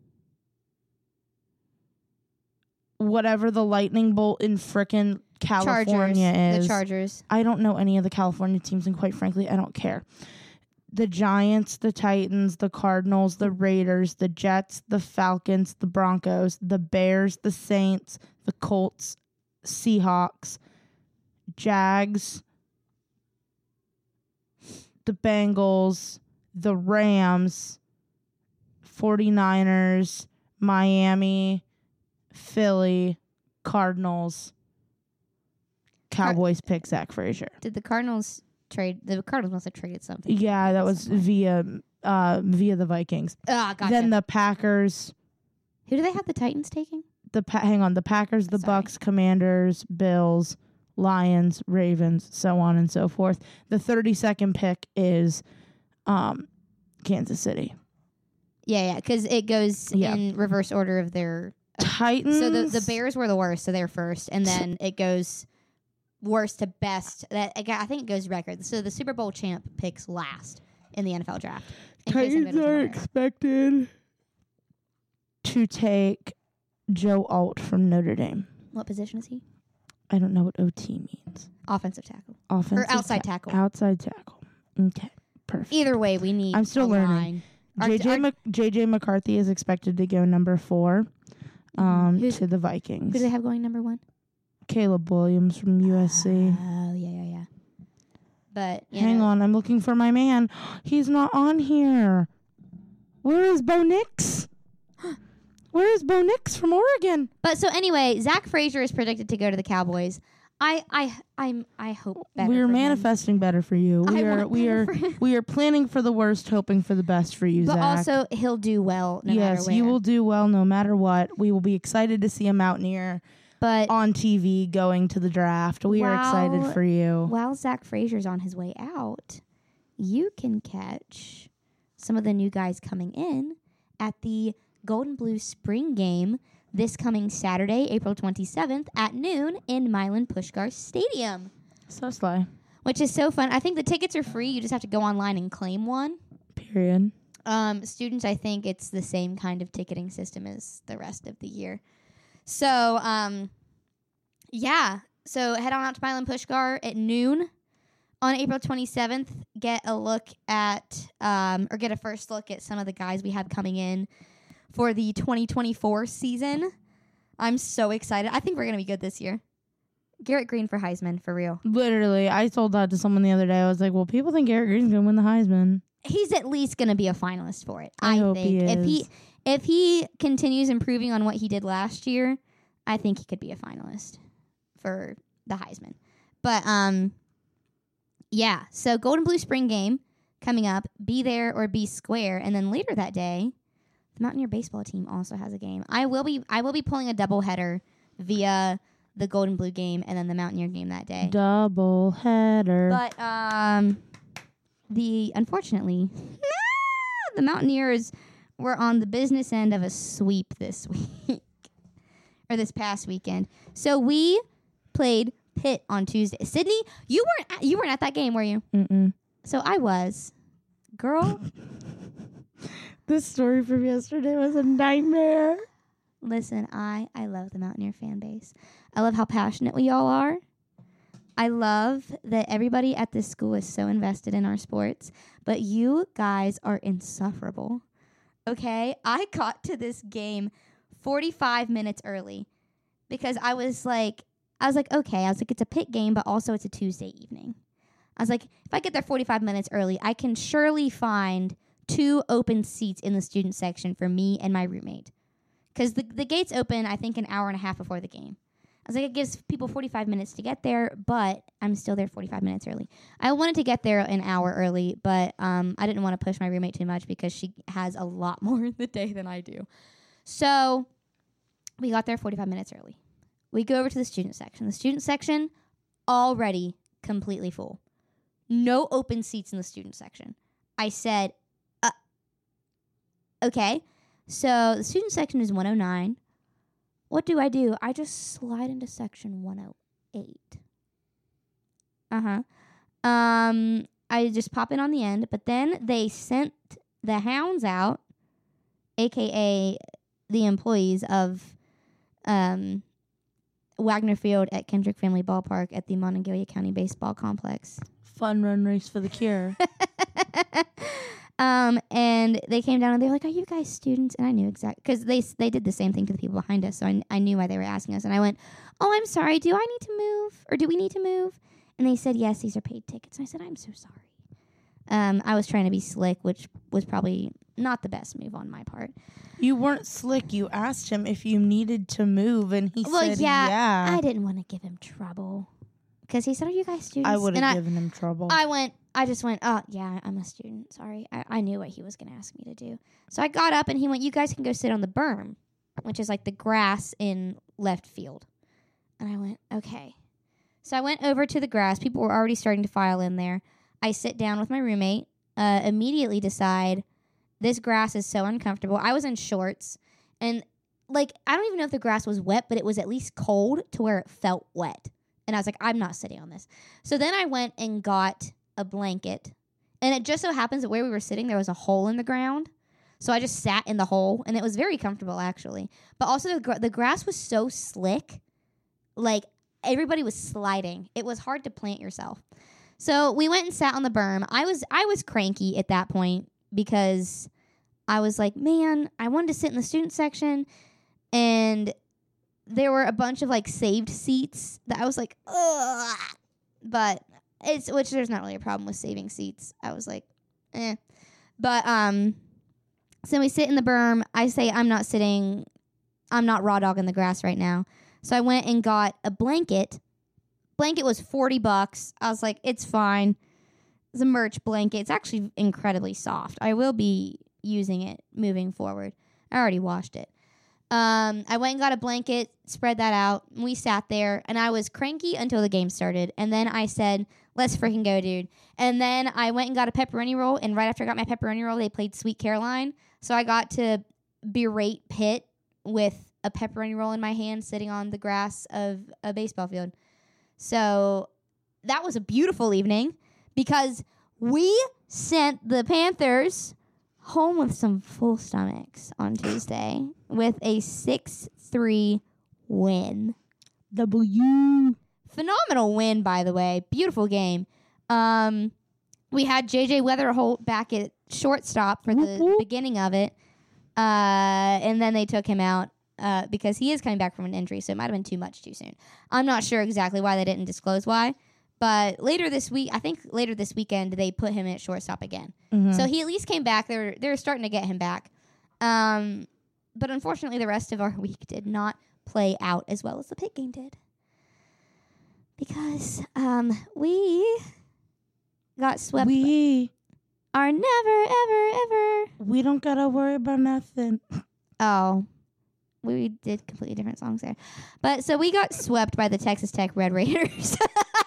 S2: Whatever the lightning bolt in frickin' California is.
S1: The Chargers.
S2: I don't know any of the California teams, and quite frankly, I don't care. The Giants, the Titans, the Cardinals, the Raiders, the Jets, the Falcons, the Broncos, the Bears, the Saints, the Colts, Seahawks, Jags, the Bengals, the Rams, 49ers, Miami, Philly, Cardinals, Cowboys pick Zach Frazier.
S1: Did the Cardinals trade? The Cardinals must have traded something.
S2: Yeah, that was via the Vikings.
S1: Gotcha.
S2: Then the Packers.
S1: Who do they have the Titans taking?
S2: The Packers, the Bucks, Commanders, Bills, Lions, Ravens, so on and so forth. The 32nd pick is Kansas City.
S1: Yeah, because it goes in reverse order of their
S2: Titans.
S1: So the Bears were the worst, so they're first, and then it goes worst to best. I think it goes record. So the Super Bowl champ picks last in the NFL draft. In case anybody
S2: Titans
S1: was
S2: are
S1: wondering.
S2: expected to take Joe Alt from Notre Dame.
S1: What position is he?
S2: I don't know what OT means.
S1: Offensive tackle.
S2: Offensive
S1: Or outside tackle.
S2: Outside tackle. Okay, perfect.
S1: Either way, we need
S2: I'm still
S1: a
S2: learning.
S1: line.
S2: JJ McCarthy is expected to go number 4 to the Vikings.
S1: Who do they have going number 1?
S2: Caleb Williams from USC.
S1: Oh, yeah. But
S2: Hang on, I'm looking for my man. He's not on here. Where is Bo Nix? Where is Bo Nix from Oregon?
S1: But so anyway, Zach Frazier is predicted to go to the Cowboys. I hope better.
S2: We are
S1: for him.
S2: manifesting better for you. We are planning for the worst, hoping for the best for you,
S1: But
S2: Zach.
S1: also he'll do well no matter
S2: Yes,
S1: where.
S2: you will do well no matter what. We will be excited to see a Mountaineer
S1: But
S2: on TV going to the draft. We are excited for you.
S1: while Zach Frazier's on his way out, you can catch some of the new guys coming in at the Golden Blue Spring Game this coming Saturday, April 27th at noon in Milan Puskar Stadium,
S2: So sly.
S1: which is so fun. I think the tickets are free. You just have to go online and claim one.
S2: Period.
S1: Students, I think it's the same kind of ticketing system as the rest of the year. So, yeah. So head on out to Milan Puskar at noon on April 27th. Get a look at, or get a first look at some of the guys we have coming in for the 2024 season. I'm so excited. I think we're going to be good this year. Garrett Green for Heisman, for real.
S2: Literally, I told that to someone the other day. I was like, well, people think Garrett Green's going to win the Heisman.
S1: He's at least going to be a finalist for it.
S2: I hope
S1: think
S2: he is.
S1: If he continues improving on what he did last year, I think he could be a finalist for the Heisman. But yeah. So Golden Blue Spring Game coming up. Be there or be square. And then later that day, the Mountaineer baseball team also has a game. I will be pulling a doubleheader via the Golden Blue game and then the Mountaineer game that day.
S2: Double header.
S1: But unfortunately, the Mountaineers were on the business end of a sweep this week or this past weekend. So we played Pitt on Tuesday. Sydney, you weren't at that game, were you?
S2: Mm-mm.
S1: So I was, girl.
S2: This story from yesterday was a nightmare.
S1: Listen, I love the Mountaineer fan base. I love how passionate we all are. I love that everybody at this school is so invested in our sports, but you guys are insufferable. Okay? I got to this game 45 minutes early because I was like, okay. It's a Pitt game, but also it's a Tuesday evening. I was like, if I get there 45 minutes early, I can surely find 2 open seats in the student section for me and my roommate. Because the gates open, I think, an hour and a half before the game. I was like, it gives people 45 minutes to get there, but I'm still there 45 minutes early. I wanted to get there an hour early, but I didn't want to push my roommate too much because she has a lot more in the day than I do. So we got there 45 minutes early. We go over to the student section. The student section already completely full. No open seats in the student section. I said, okay. So the student section is 109. What do? I just slide into section 108. I just pop in on the end, but then they sent the hounds out, aka the employees of Wagner Field at Kendrick Family Ballpark at the Monongalia County Baseball Complex.
S2: Fun run race for the cure.
S1: And they came down and they were like, "Are you guys students?" And I knew exactly because they did the same thing to the people behind us, so I knew why they were asking us. And I went, "Oh, I'm sorry. Do I need to move, or do we need to move?" And they said, "Yes, these are paid tickets." And I said, "I'm so sorry." I was trying to be slick, which was probably not the best move on my part.
S2: You weren't slick. You asked him if you needed to move, and he said, yeah.
S1: I didn't want to give him trouble because he said, "Are you guys students?"
S2: I would have given him trouble.
S1: I just went, "Oh, yeah, I'm a student. Sorry." I knew what he was going to ask me to do. So I got up and he went, "You guys can go sit on the berm," which is like the grass in left field. And I went, "Okay." So I went over to the grass. People were already starting to file in there. I sit down with my roommate, immediately decide this grass is so uncomfortable. I was in shorts and I don't even know if the grass was wet, but it was at least cold to where it felt wet. And I was like, I'm not sitting on this. So then I went and got a blanket And it just so happens that where we were sitting, there was a hole in the ground. So I just sat in the hole, and it was very comfortable, actually. But also, the grass was so slick. Like, everybody was sliding. It was hard to plant yourself. So we went and sat on the berm. I was cranky at that point because I was like, man, I wanted to sit in the student section, and there were a bunch of, like, saved seats that I was like, ugh. But which there's not really a problem with saving seats. I was like, eh. But, so we sit in the berm. I say, I'm not raw dogging the grass right now. So I went and got a blanket. Blanket was $40. I was like, it's fine. It's a merch blanket. It's actually incredibly soft. I will be using it moving forward. I already washed it. I went and got a blanket, spread that out. We sat there, and I was cranky until the game started. And then I said, let's freaking go, dude. And then I went and got a pepperoni roll, and right after I got my pepperoni roll, they played Sweet Caroline. So I got to berate Pitt with a pepperoni roll in my hand sitting on the grass of a baseball field. So that was a beautiful evening because we sent the Panthers home with some full stomachs on Tuesday with a 6-3 win.
S2: W.
S1: Phenomenal win, by the way. Beautiful game. We had JJ Weatherholt back at shortstop for the beginning of it. And then they took him out because he is coming back from an injury, so it might have been too much too soon. I'm not sure exactly why they didn't disclose why. But later this weekend, they put him at shortstop again. Mm-hmm. So he at least came back. They're starting to get him back. But unfortunately, the rest of our week did not play out as well as the Pitt game did. Because we got swept.
S2: We
S1: are never, ever, ever.
S2: We don't got to worry about nothing.
S1: Oh. We did completely different songs there. But so we got swept by the Texas Tech Red Raiders.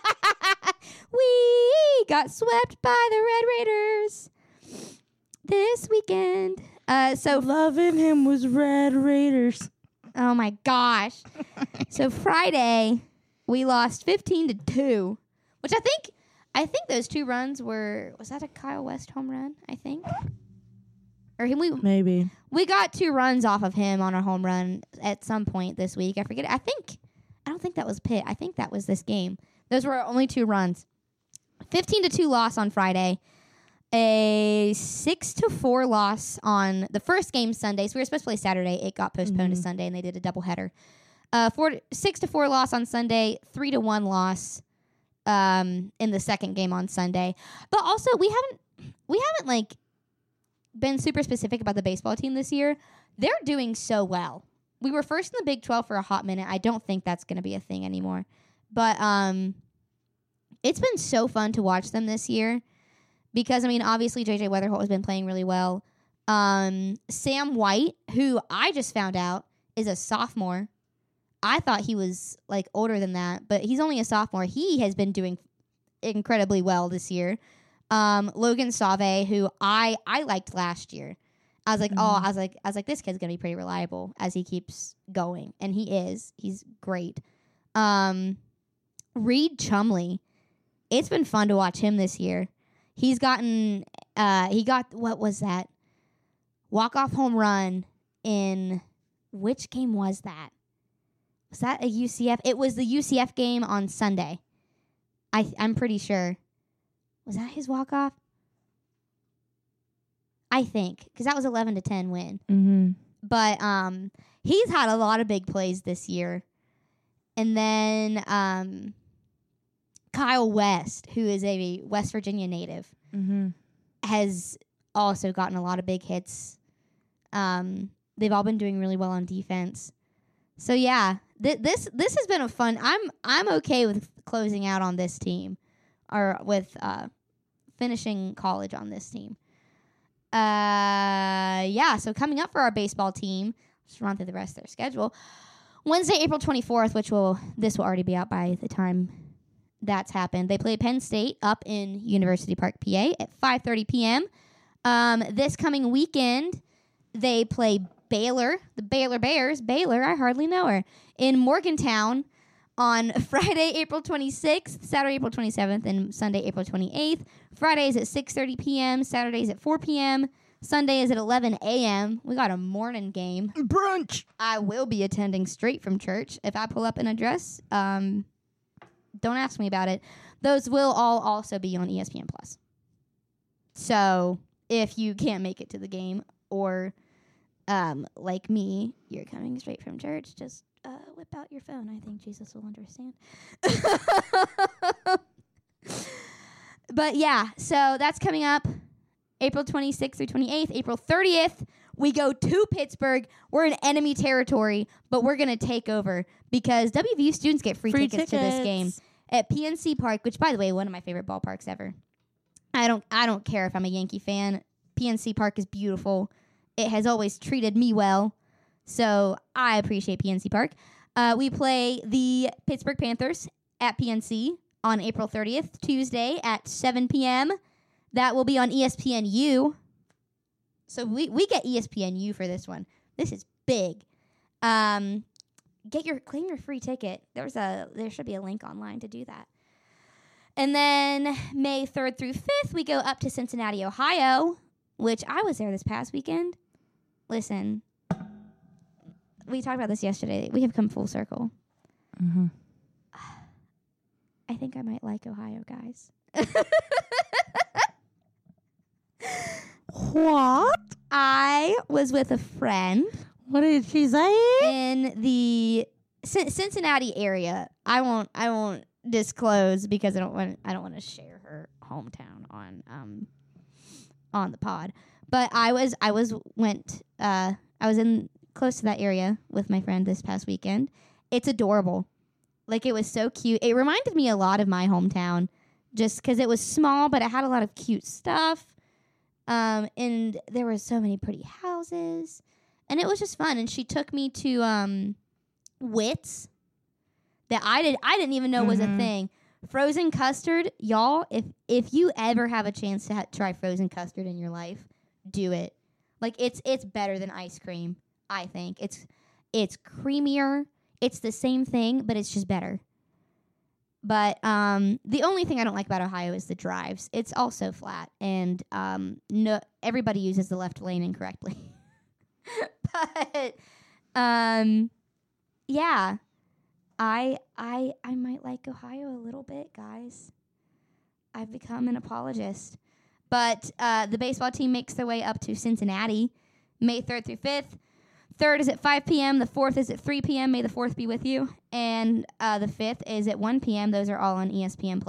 S1: We got swept by the Red Raiders this weekend. So
S2: loving him was Red Raiders.
S1: Oh my gosh. So Friday we lost 15-2, which I think those 2 runs was that a Kyle West home run, I think? Or
S2: maybe.
S1: We got 2 runs off of him on a home run at some point this week. I forget. I don't think that was Pitt. I think that was this game. Those were our only 2 runs. 15-2 loss on Friday. A 6-4 loss on the first game Sunday. So we were supposed to play Saturday. It got postponed to Sunday, and they did a doubleheader. 6-4 loss on Sunday. 3-1 loss in the second game on Sunday. But also, we haven't like been super specific about the baseball team this year. They're doing so well. We were first in the Big 12 for a hot minute. I don't think that's going to be a thing anymore. But it's been so fun to watch them this year because, I mean, obviously JJ Weatherholt has been playing really well. Sam White, who I just found out is a sophomore. I thought he was like older than that, but he's only a sophomore. He has been doing incredibly well this year. Logan Sauve, who I liked last year. I was like, I was like, this kid's gonna be pretty reliable as he keeps going, and he is. He's great. Reed Chumley, it's been fun to watch him this year. He's gotten, he got, what was that? Walk-off home run in, which game was that? Was that a UCF? It was the UCF game on Sunday. I'm pretty sure. Was that his walk-off? I think, because that was 11-10 win.
S2: Mm-hmm.
S1: But he's had a lot of big plays this year. And then Kyle West, who is a West Virginia native, has also gotten a lot of big hits. They've all been doing really well on defense. So yeah, this has been a fun. I'm okay with closing out on this team, or with finishing college on this team. Yeah, so coming up for our baseball team, just run through the rest of their schedule. Wednesday, April 24th, this will already be out by the time that's happened. They play Penn State up in University Park, PA at 5:30 p.m. This coming weekend, they play Baylor, the Baylor Bears. Baylor, I hardly know her, in Morgantown on Friday, April 26th, Saturday, April 27th, and Sunday, April 28th. Friday is at 6:30 p.m., Saturdays at 4 p.m., Sunday is at 11 a.m. We got a morning game.
S2: Brunch.
S1: I will be attending straight from church. If I pull up in a dress, don't ask me about it. Those will all also be on ESPN Plus. So if you can't make it to the game, or like me, you're coming straight from church, just whip out your phone. I think Jesus will understand. But yeah, so that's coming up April 26th through 28th. April 30th, we go to Pittsburgh. We're in enemy territory, but we're going to take over because WVU students get free tickets to this game at PNC Park, which, by the way, one of my favorite ballparks ever. I don't care if I'm a Yankee fan. PNC Park is beautiful. It has always treated me well, so I appreciate PNC Park. We play the Pittsburgh Panthers at PNC on April 30th, Tuesday at 7 p.m. That will be on ESPNU. So we get ESPNU for this one. This is big. Claim your free ticket. There should be a link online to do that. And then May 3rd through 5th, we go up to Cincinnati, Ohio, which I was there this past weekend. Listen, we talked about this yesterday. We have come full circle.
S2: Mm-hmm.
S1: I think I might like Ohio, guys.
S2: What?
S1: I was with a friend.
S2: What did she say?
S1: In the Cincinnati area. I won't disclose because I don't want to share her hometown on the pod. But I was in close to that area with my friend this past weekend. It's adorable. Like, it was so cute. It reminded me a lot of my hometown just because it was small, but it had a lot of cute stuff. And there were so many pretty houses. And it was just fun. And she took me to Wits that I didn't even know was a thing. Frozen custard, y'all, if you ever have a chance to try frozen custard in your life, do it. Like, it's better than ice cream, I think. It's creamier. It's the same thing, but it's just better. But the only thing I don't like about Ohio is the drives. It's also flat, and no, everybody uses the left lane incorrectly. But yeah, I might like Ohio a little bit, guys. I've become an apologist. But the baseball team makes their way up to Cincinnati, May 3rd through 5th. 3rd is at 5 p.m. The 4th is at 3 p.m. May the 4th be with you. And the 5th is at 1 p.m. Those are all on ESPN+.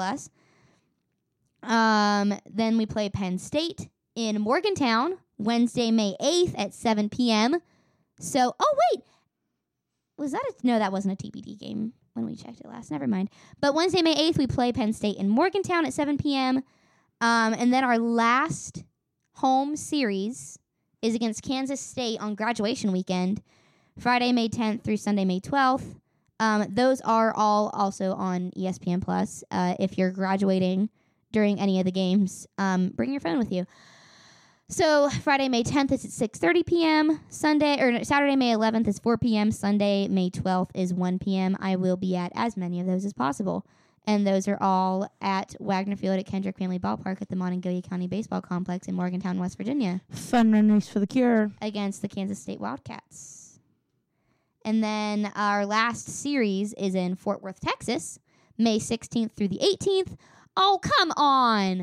S1: Then we play Penn State in Morgantown, Wednesday, May 8th at 7 p.m. So, oh, wait. No, that wasn't a TBD game when we checked it last. Never mind. But Wednesday, May 8th, we play Penn State in Morgantown at 7 p.m. And then our last home series is against Kansas State on graduation weekend, Friday, May 10th through Sunday, May 12th. Those are all also on ESPN+. If you're graduating during any of the games, bring your phone with you. So Friday, May 10th is at 6:30 p.m. Saturday, May 11th is 4 p.m. Sunday, May 12th is 1 p.m. I will be at as many of those as possible. And those are all at Wagner Field at Kendrick Family Ballpark at the Monongalia County Baseball Complex in Morgantown, West Virginia.
S2: Fun run race for the cure.
S1: Against the Kansas State Wildcats. And then our last series is in Fort Worth, Texas, May 16th through the 18th. Oh, come on.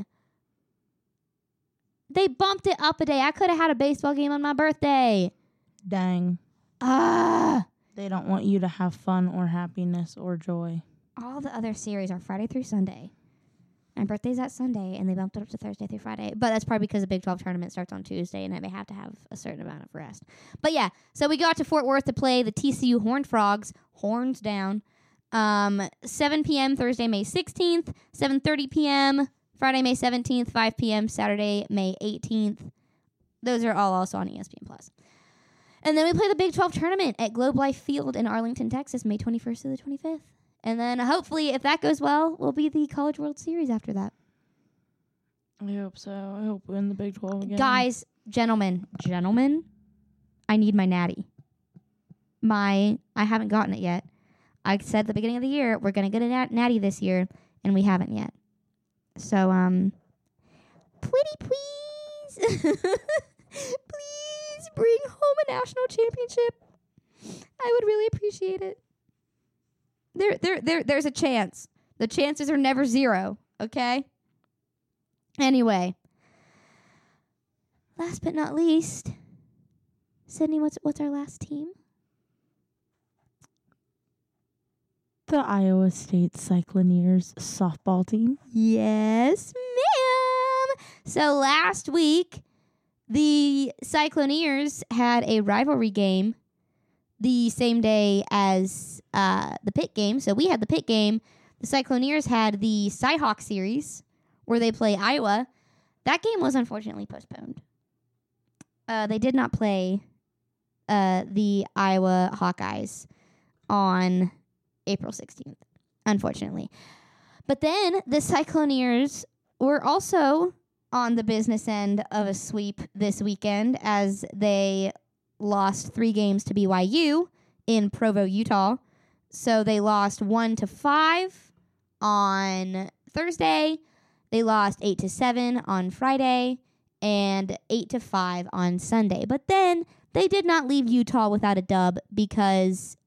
S1: They bumped it up a day. I could have had a baseball game on my birthday.
S2: Dang. They don't want you to have fun or happiness or joy.
S1: All the other series are Friday through Sunday. My birthday's that Sunday, and they bumped it up to Thursday through Friday. But that's probably because the Big 12 tournament starts on Tuesday, and they have to have a certain amount of rest. But yeah, so we go out to Fort Worth to play the TCU Horned Frogs, horns down. 7 p.m. Thursday, May 16th, 7:30 p.m. Friday, May 17th, 5 p.m. Saturday, May 18th. Those are all also on ESPN+. And then we play the Big 12 tournament at Globe Life Field in Arlington, Texas, May 21st to the 25th. And then hopefully, if that goes well, we'll be the College World Series after that.
S2: I hope so. I hope we win the Big 12 again.
S1: Guys, gentlemen, I need my natty. I haven't gotten it yet. I said at the beginning of the year, we're going to get a natty this year, and we haven't yet. So, pretty please. Please bring home a national championship. I would really appreciate it. There's a chance. The chances are never zero, okay? Anyway. Last but not least, Sydney, what's our last team?
S2: The Iowa State Cycloneers softball team.
S1: Yes, ma'am. So last week, the Cycloneers had a rivalry game the same day as the Pitt game. So we had the Pitt game. The Cycloneers had the Cyhawk series where they play Iowa. That game was unfortunately postponed. They did not play the Iowa Hawkeyes on April 16th, unfortunately. But then the Cycloneers were also on the business end of a sweep this weekend as they lost 3 games to BYU in Provo, Utah. So they lost 1-5 on Thursday. They lost 8-7 on Friday and 8-5 on Sunday. But then they did not leave Utah without a dub because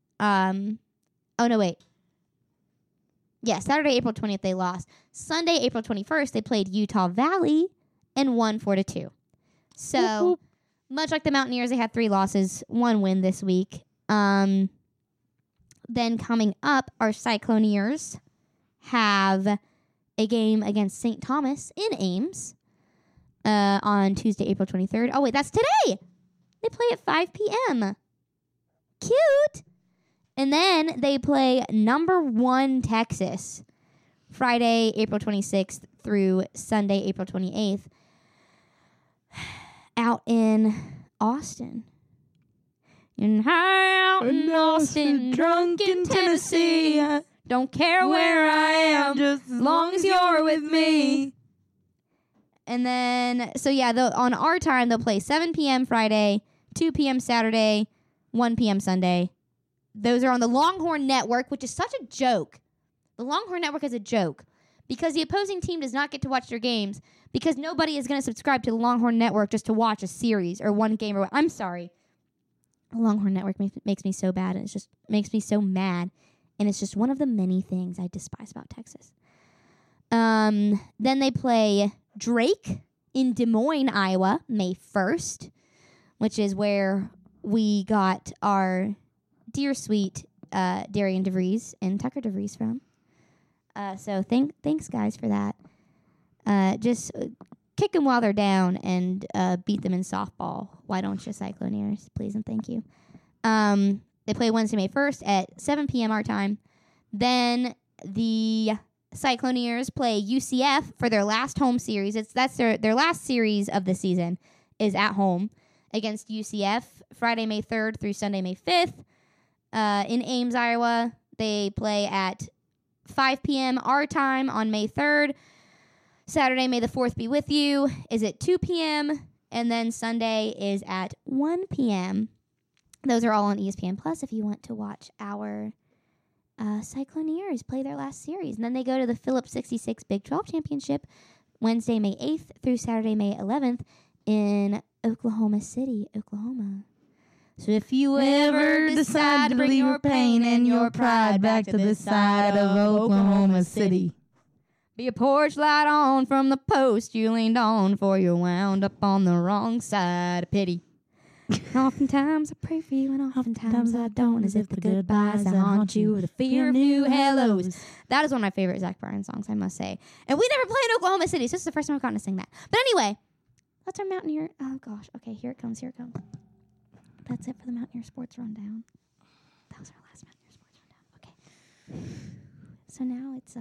S1: Saturday, April 20th, they lost. Sunday, April 21st, they played Utah Valley and won 4-2. So, much like the Mountaineers, they had 3 losses, 1 win this week. Then coming up, our Cycloneers have a game against St. Thomas in Ames on Tuesday, April 23rd. Oh, wait, that's today! They play at 5 p.m. Cute! And then they play number 1 Texas Friday, April 26th through Sunday, April 28th out in Austin. And high out in Austin, drunk in Tennessee. Don't care where I am, just as long as you're with me. And then, on our time, they'll play 7 p.m. Friday, 2 p.m. Saturday, 1 p.m. Sunday. Those are on the Longhorn Network, which is such a joke. The Longhorn Network is a joke because the opposing team does not get to watch their games because nobody is going to subscribe to the Longhorn Network just to watch a series or one game. I'm sorry. The Longhorn Network makes me so bad, and it just makes me so mad. And it's just one of the many things I despise about Texas. Then they play Drake in Des Moines, Iowa, May 1st, which is where we got our dear sweet Darian DeVries and Tucker DeVries from. So thanks, guys, for that. Just kick them while they're down and beat them in softball. Why don't you, Cycloneers? Please and thank you. They play Wednesday, May 1st at 7 p.m. our time. Then the Cycloneers play UCF for their last home series. That's their last series of the season is at home against UCF Friday, May 3rd through Sunday, May 5th. In Ames, Iowa, they play at 5 p.m. our time on May 3rd. Saturday, May the 4th be with you, is at 2 p.m. And then Sunday is at 1 p.m. Those are all on ESPN Plus if you want to watch our Cycloneers play their last series. And then they go to the Phillips 66 Big 12 Championship Wednesday, May 8th through Saturday, May 11th in Oklahoma City, Oklahoma. So if you ever decide to bring your pain and your pride back to this side of Oklahoma City, be a porch light on from the post you leaned on, for you're wound up on the wrong side of pity. Oftentimes I pray for you and oftentimes I don't, as if the goodbyes that haunt you with the fear of new hellos. That is one of my favorite Zach Bryan songs, I must say. And we never play in Oklahoma City, so this is the first time I've gotten to sing that. But anyway, that's our Mountaineer. Oh gosh, okay, here it comes. That's it for the Mountaineer Sports Rundown. That was our last Mountaineer Sports Rundown. Okay. So now it's,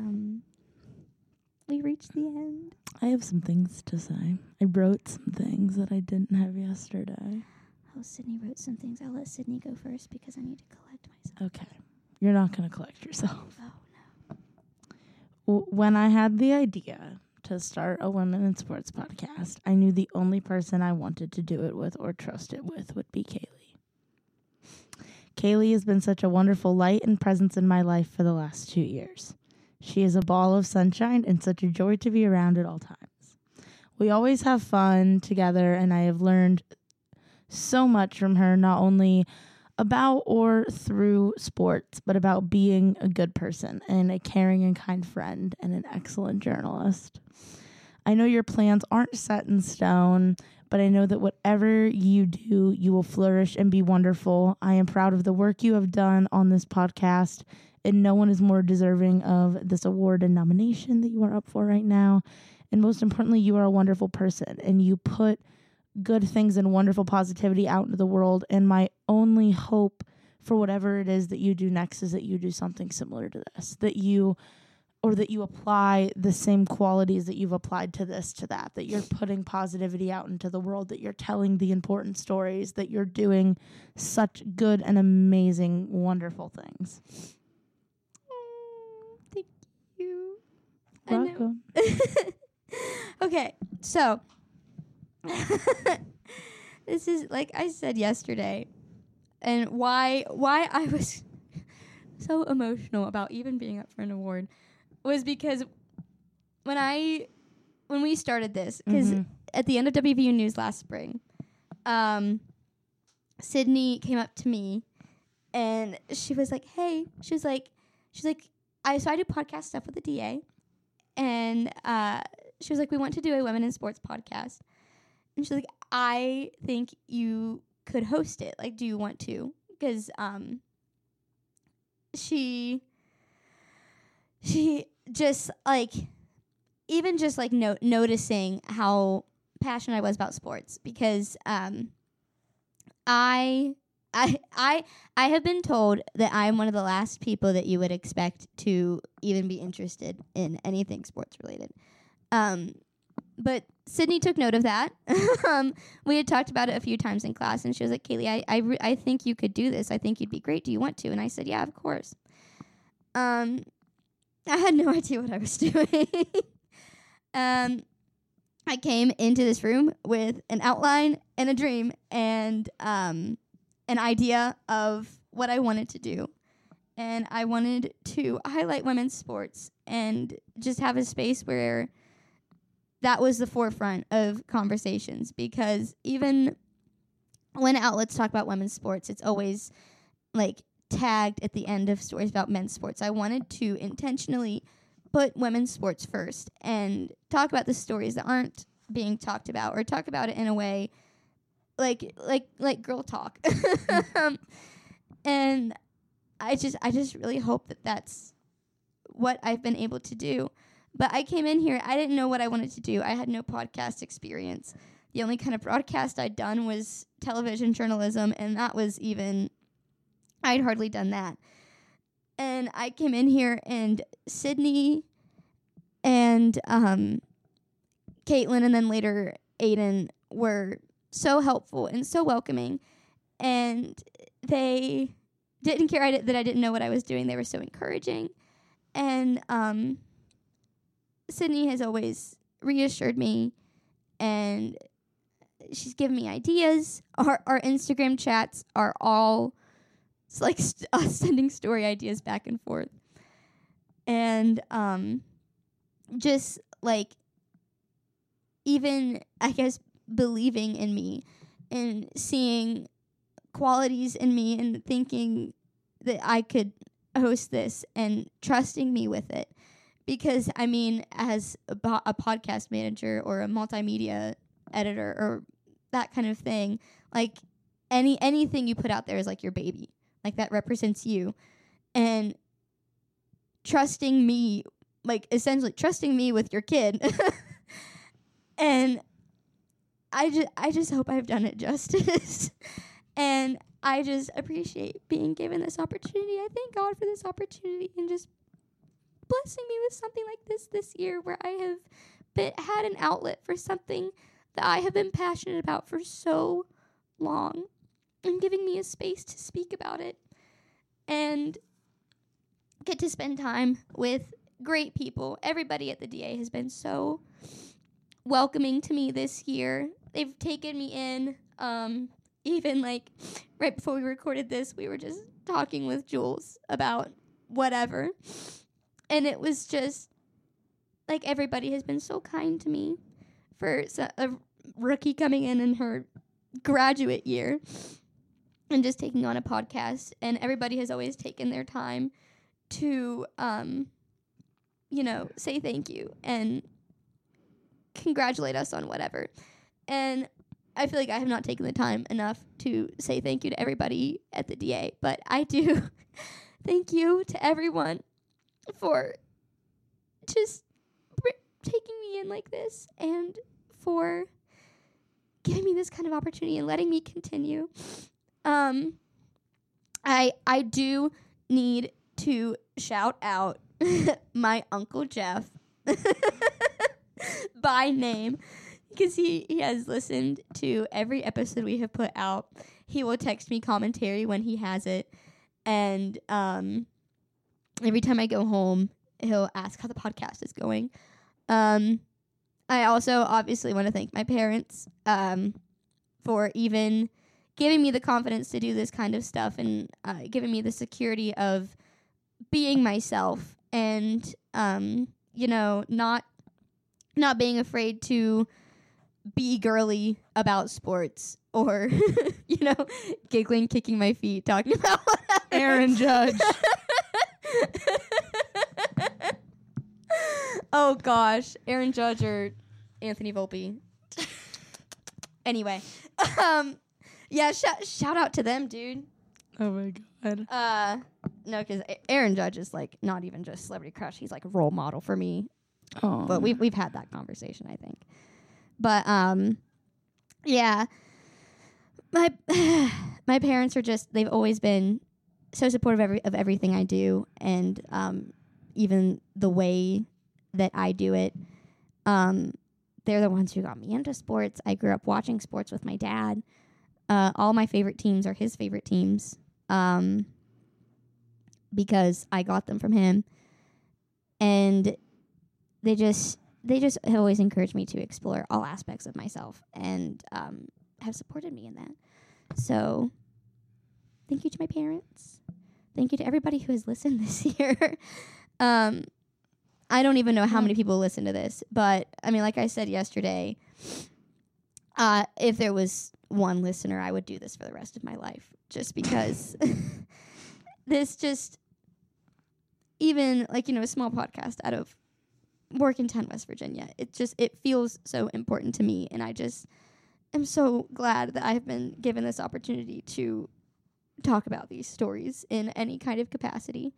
S1: we reached the end.
S2: I have some things to say. I wrote some things that I didn't have yesterday.
S1: Oh, Sydney wrote some things. I'll let Sydney go first because I need to collect myself.
S2: Okay. You're not going to collect yourself.
S1: Oh,
S2: no. When I had the idea to start a women in sports podcast, I knew the only person I wanted to do it with or trust it with would be Kaylee. Kaylee has been such a wonderful light and presence in my life for the last 2 years. She is a ball of sunshine and such a joy to be around at all times. We always have fun together, and I have learned so much from her, not only about or through sports, but about being a good person and a caring and kind friend and an excellent journalist. I know your plans aren't set in stone, but I know that whatever you do, you will flourish and be wonderful. I am proud of the work you have done on this podcast, and no one is more deserving of this award and nomination that you are up for right now. And most importantly, you are a wonderful person, and you put good things and wonderful positivity out into the world. And my only hope for whatever it is that you do next is that you do something similar to this, that you apply the same qualities that you've applied to this, to that you're putting positivity out into the world, that you're telling the important stories, that you're doing such good and amazing, wonderful things.
S1: Thank you.
S2: Welcome.
S1: Okay, so this is, like I said yesterday, and why I was so emotional about even being up for an award was because when we started this, because at the end of WVU News last spring, Sydney came up to me and she was like, "Hey," she's like, I do podcast stuff with the DA, and she was like, "We want to do a women in sports podcast," and she's like, "I think you could host it. Like, do you want to?" Because she just like, even just like noticing how passionate I was about sports, because I have been told that I'm one of the last people that you would expect to even be interested in anything sports related. But Sydney took note of that. We had talked about it a few times in class, and she was like, "Kaylee, I think you could do this. I think you'd be great. Do you want to?" And I said, "Yeah, of course." I had no idea what I was doing. I came into this room with an outline and a dream and an idea of what I wanted to do. And I wanted to highlight women's sports and just have a space where that was the forefront of conversations, because even when outlets talk about women's sports, it's always like tagged at the end of stories about men's sports. I wanted to intentionally put women's sports first and talk about the stories that aren't being talked about, or talk about it in a way like girl talk. And I just really hope that that's what I've been able to do. But I came in here, I didn't know what I wanted to do. I had no podcast experience. The only kind of broadcast I'd done was television journalism, and that was even, I'd hardly done that. And I came in here, and Sydney and Caitlin, and then later Aiden, were so helpful and so welcoming. And they didn't care that I didn't know what I was doing. They were so encouraging. And Sydney has always reassured me, and she's given me ideas. Our Instagram chats are all like us sending story ideas back and forth. And just like, even, I guess, believing in me and seeing qualities in me and thinking that I could host this and trusting me with it. Because, I mean, as a podcast manager or a multimedia editor or that kind of thing, like anything you put out there is like your baby. Like, that represents you. And trusting me, like, essentially trusting me with your kid. And I just hope I've done it justice. And I just appreciate being given this opportunity. I thank God for this opportunity, and just blessing me with something like this year, where I have had an outlet for something that I have been passionate about for so long, and giving me a space to speak about it and get to spend time with great people. Everybody at the DA has been so welcoming to me this year. They've taken me in, even like right before we recorded this, we were just talking with Jules about whatever. And it was just like everybody has been so kind to me for a rookie coming in her graduate year and just taking on a podcast. And everybody has always taken their time to, say thank you and congratulate us on whatever. And I feel like I have not taken the time enough to say thank you to everybody at the DA, but I do. Thank you to everyone for just taking me in like this and for giving me this kind of opportunity and letting me continue. I do need to shout out my Uncle Jeff by name, because he has listened to every episode we have put out. He will text me commentary when he has it, and every time I go home, he'll ask how the podcast is going. I also obviously want to thank my parents for even giving me the confidence to do this kind of stuff and giving me the security of being myself and, not being afraid to be girly about sports or, giggling, kicking my feet, talking about whatever.
S2: Aaron Judge.
S1: Oh, gosh. Aaron Judge or Anthony Volpe. Anyway. Yeah, shout out to them, dude.
S2: Oh, my God.
S1: No, because Aaron Judge is, like, not even just celebrity crush. He's, like, a role model for me.
S2: Oh.
S1: But we've had that conversation, I think. But, yeah. My parents are just, they've always been so supportive of everything I do. And even the way that I do it. They're the ones who got me into sports. I grew up watching sports with my dad. All my favorite teams are his favorite teams. Because I got them from him. And they just have always encouraged me to explore all aspects of myself and have supported me in that. So thank you to my parents. Thank you to everybody who has listened this year. I don't even know how many people listen to this, but I mean, like I said yesterday, if there was one listener, I would do this for the rest of my life, just because this just, even like, a small podcast out of Morgantown, West Virginia, it feels so important to me. And I just am so glad that I've been given this opportunity to talk about these stories in any kind of capacity.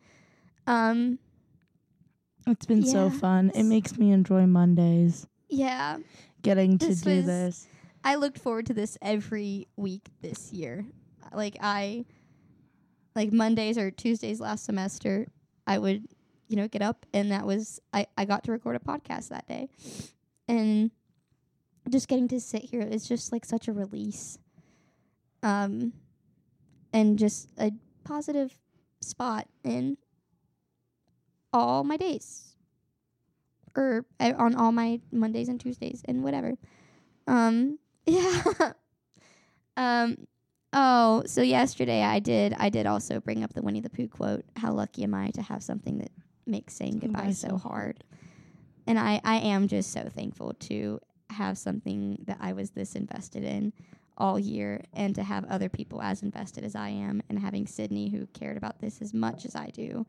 S2: It's been so fun. It makes me enjoy Mondays.
S1: Yeah.
S2: Getting to do this.
S1: I looked forward to this every week this year. Like Mondays or Tuesdays last semester, I would, get up and that was, I got to record a podcast that day. And just getting to sit here is just like such a release. And just a positive spot in all my days, or on all my Mondays and Tuesdays and whatever. Yeah. Oh, so yesterday I did also bring up the Winnie the Pooh quote. How lucky am I to have something that makes saying goodbye so hard? And I am just so thankful to have something that I was this invested in all year, and to have other people as invested as I am, and having Sydney who cared about this as much as I do.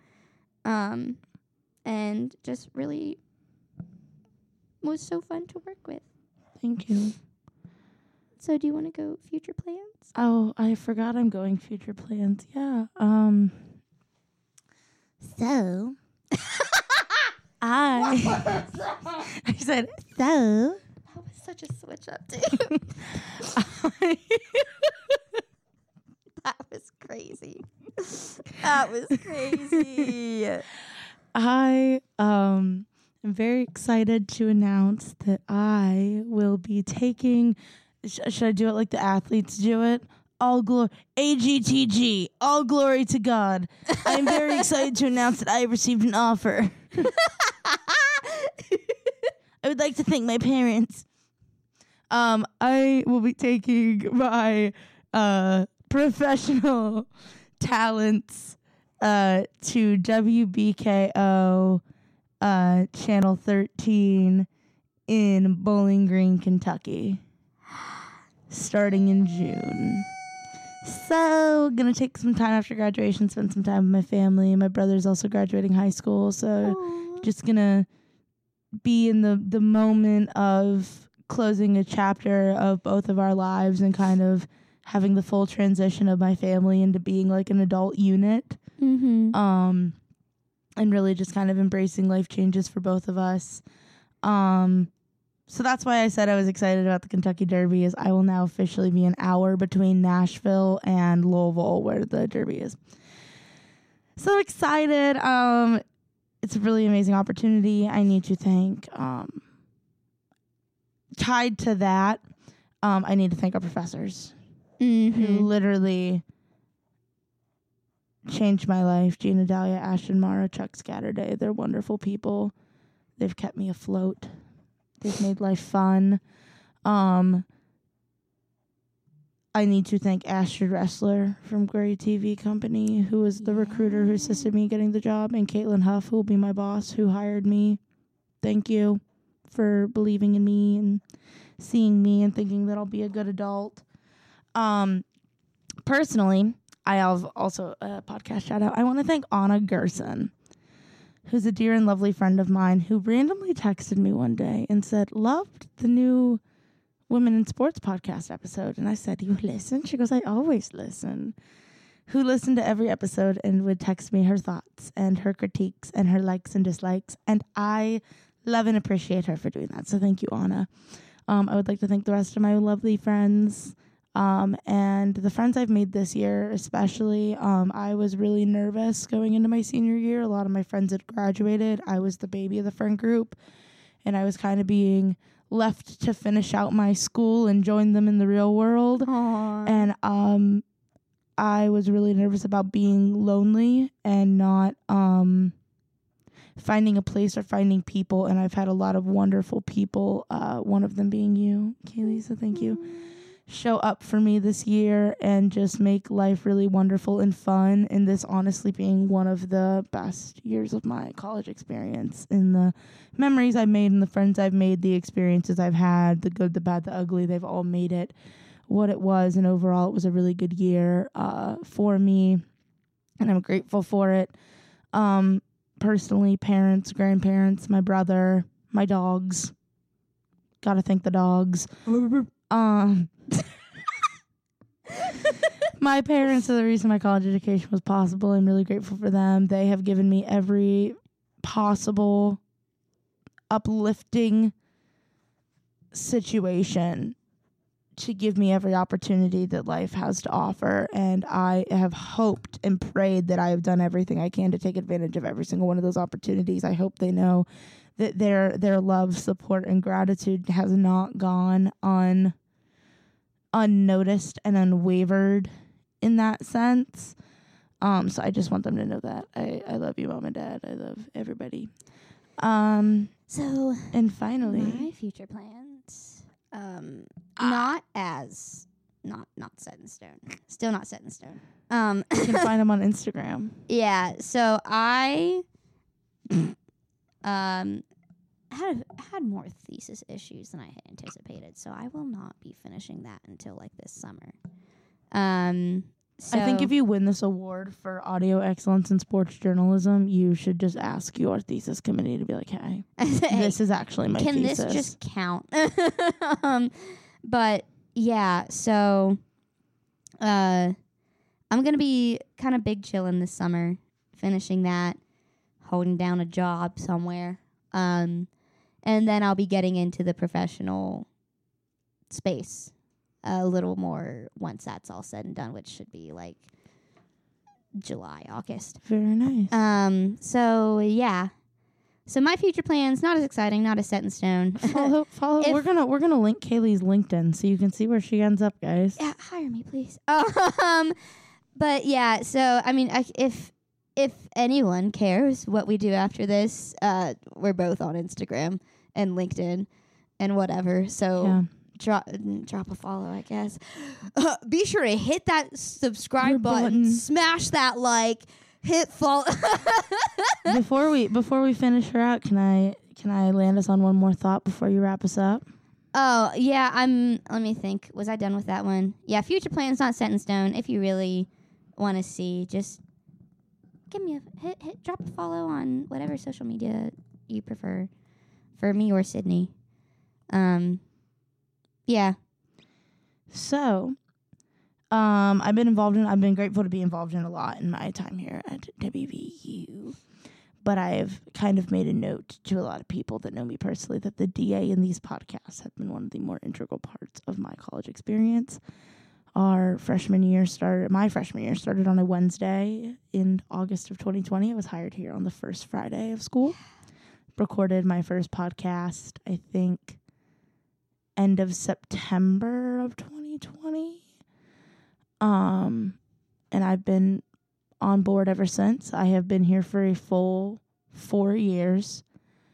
S1: And just really was so fun to work with.
S2: Thank you.
S1: So do you want to go future plans?
S2: Oh, I forgot I'm going future plans. Yeah. So I said so.
S1: That was such a switch up, dude. That was crazy. That was crazy.
S2: I am very excited to announce that I will be taking. Should I do it like the athletes do it? All glory, AGTG, all glory to God. I'm very excited to announce that I have received an offer. I would like to thank my parents. I will be taking my professional talents to WBKO Channel 13 in Bowling Green, Kentucky, starting in June. So, gonna take some time after graduation, spend some time with my family. My brother's also graduating high school, so just gonna be in the moment of closing a chapter of both of our lives and kind of having the full transition of my family into being like an adult unit.
S1: Mm-hmm.
S2: And really just kind of embracing life changes for both of us. So that's why I said I was excited about the Kentucky Derby, is I will now officially be an hour between Nashville and Louisville, where the Derby is. So excited. It's a really amazing opportunity. I need to thank, tied to that, I need to thank our professors who literally changed my life. Gina, Dahlia, Ashton, Mara, Chuck, Scatterday. They're wonderful people. They've kept me afloat. They've made life fun. I need to thank Astrid Ressler from Gray TV Company, who was the recruiter who assisted me getting the job, and Caitlin Huff, who will be my boss, who hired me. Thank you for believing in me and seeing me and thinking that I'll be a good adult. Personally, I have also a podcast shout out. I want to thank Anna Gerson, who's a dear and lovely friend of mine, who randomly texted me one day and said, loved the new Women in Sports podcast episode. And I said, you listen? She goes, I always listen. Who listened to every episode and would text me her thoughts and her critiques and her likes and dislikes. And I love and appreciate her for doing that. So thank you, Anna. I would like to thank the rest of my lovely friends. And the friends I've made this year, especially, I was really nervous going into my senior year. A lot of my friends had graduated. I was the baby of the friend group, and I was kind of being left to finish out my school and join them in the real world.
S1: Aww.
S2: And, I was really nervous about being lonely and not, finding a place or finding people. And I've had a lot of wonderful people, one of them being you, Kaylee, so thank you, show up for me this year and just make life really wonderful and fun, and this honestly being one of the best years of my college experience, in the memories I've made and the friends I've made, the experiences I've had, the good, the bad, the ugly. They've all made it what it was, and overall it was a really good year for me, and I'm grateful for it. Personally, parents, grandparents, my brother, my dogs, gotta thank the dogs. My parents are the reason my college education was possible. I'm really grateful for them. They have given me every possible uplifting situation to give me every opportunity that life has to offer. And I have hoped and prayed that I have done everything I can to take advantage of every single one of those opportunities. I hope they know that their love, support, and gratitude has not gone unnoticed and unwavered in that sense. So I just want them to know that I love you, Mom and Dad. I love everybody.
S1: So,
S2: and finally,
S1: my future plans, not set in stone. Still not set in stone.
S2: you can find them on Instagram.
S1: Yeah. So I had more thesis issues than I had anticipated, so I will not be finishing that until like this summer. So
S2: I think if you win this award for audio excellence in sports journalism, you should just ask your thesis committee to be like, hey, this is actually my
S1: can
S2: thesis.
S1: this just count? But yeah, so I'm gonna be kind of big chillin' this summer, finishing that, holding down a job somewhere. And then I'll be getting into the professional space a little more once that's all said and done, which should be like July, August.
S2: Very nice.
S1: So yeah. So my future plans, not as exciting, not as set in stone.
S2: Follow. We're gonna link Kaylee's LinkedIn so you can see where she ends up, guys.
S1: Yeah, hire me, please. But yeah, so I mean, if anyone cares what we do after this, we're both on Instagram and LinkedIn and whatever. So
S2: yeah,
S1: drop a follow, I guess. Be sure to hit that subscribe
S2: Your button.
S1: smash that like, hit follow.
S2: Before we finish her out, can I land us on one more thought before you wrap us up?
S1: Oh, yeah, let me think. Was I done with that one? Yeah, future plans not set in stone. If you really want to see, just give me drop a follow on whatever social media you prefer for me or Sydney. Yeah.
S2: So, I've been grateful to be involved in a lot in my time here at WVU. But I've kind of made a note to a lot of people that know me personally that the DA in these podcasts have been one of the more integral parts of my college experience. My freshman year started on a Wednesday in August of 2020. I was hired here on the first Friday of school. Recorded my first podcast, I think, end of September of 2020. And I've been on board ever since. I have been here for a full 4 years.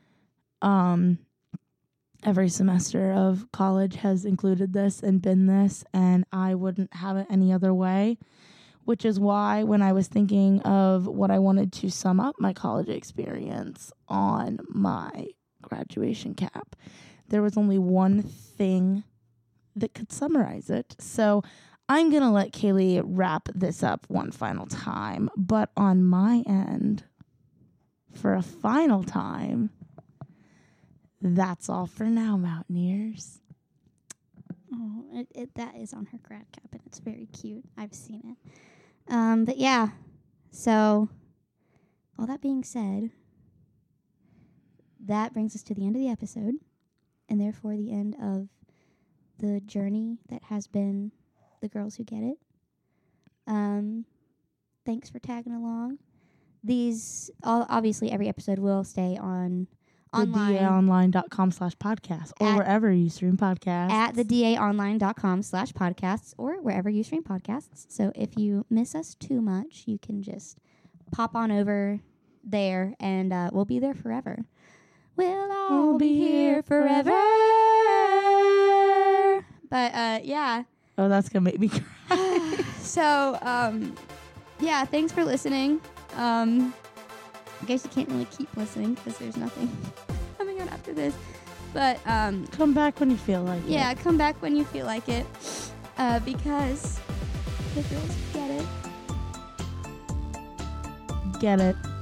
S2: Every semester of college has included this and been this, and I wouldn't have it any other way, which is why when I was thinking of what I wanted to sum up my college experience on my graduation cap, there was only one thing that could summarize it. So I'm going to let Kaylee wrap this up one final time. But on my end, for a final time, that's all for now, Mountaineers.
S1: Oh, that is on her grad cap, and it's very cute. I've seen it. But yeah, so all that being said, that brings us to the end of the episode, and therefore the end of the journey that has been The Girls Who Get It. Thanks for tagging along. Obviously every episode will stay on online.
S2: thedaonline.com/podcast or wherever you stream podcasts.
S1: At thedaonline.com/podcasts or wherever you stream podcasts. So if you miss us too much, you can just pop on over there and we'll be there forever. We'll all be here forever. But yeah.
S2: Oh, that's going to make me cry.
S1: So, yeah, thanks for listening. I guess you can't really keep listening because there's nothing coming out after this. But
S2: come back when you feel like it.
S1: Yeah, come back when you feel like it. Because the girls get it.
S2: Get it.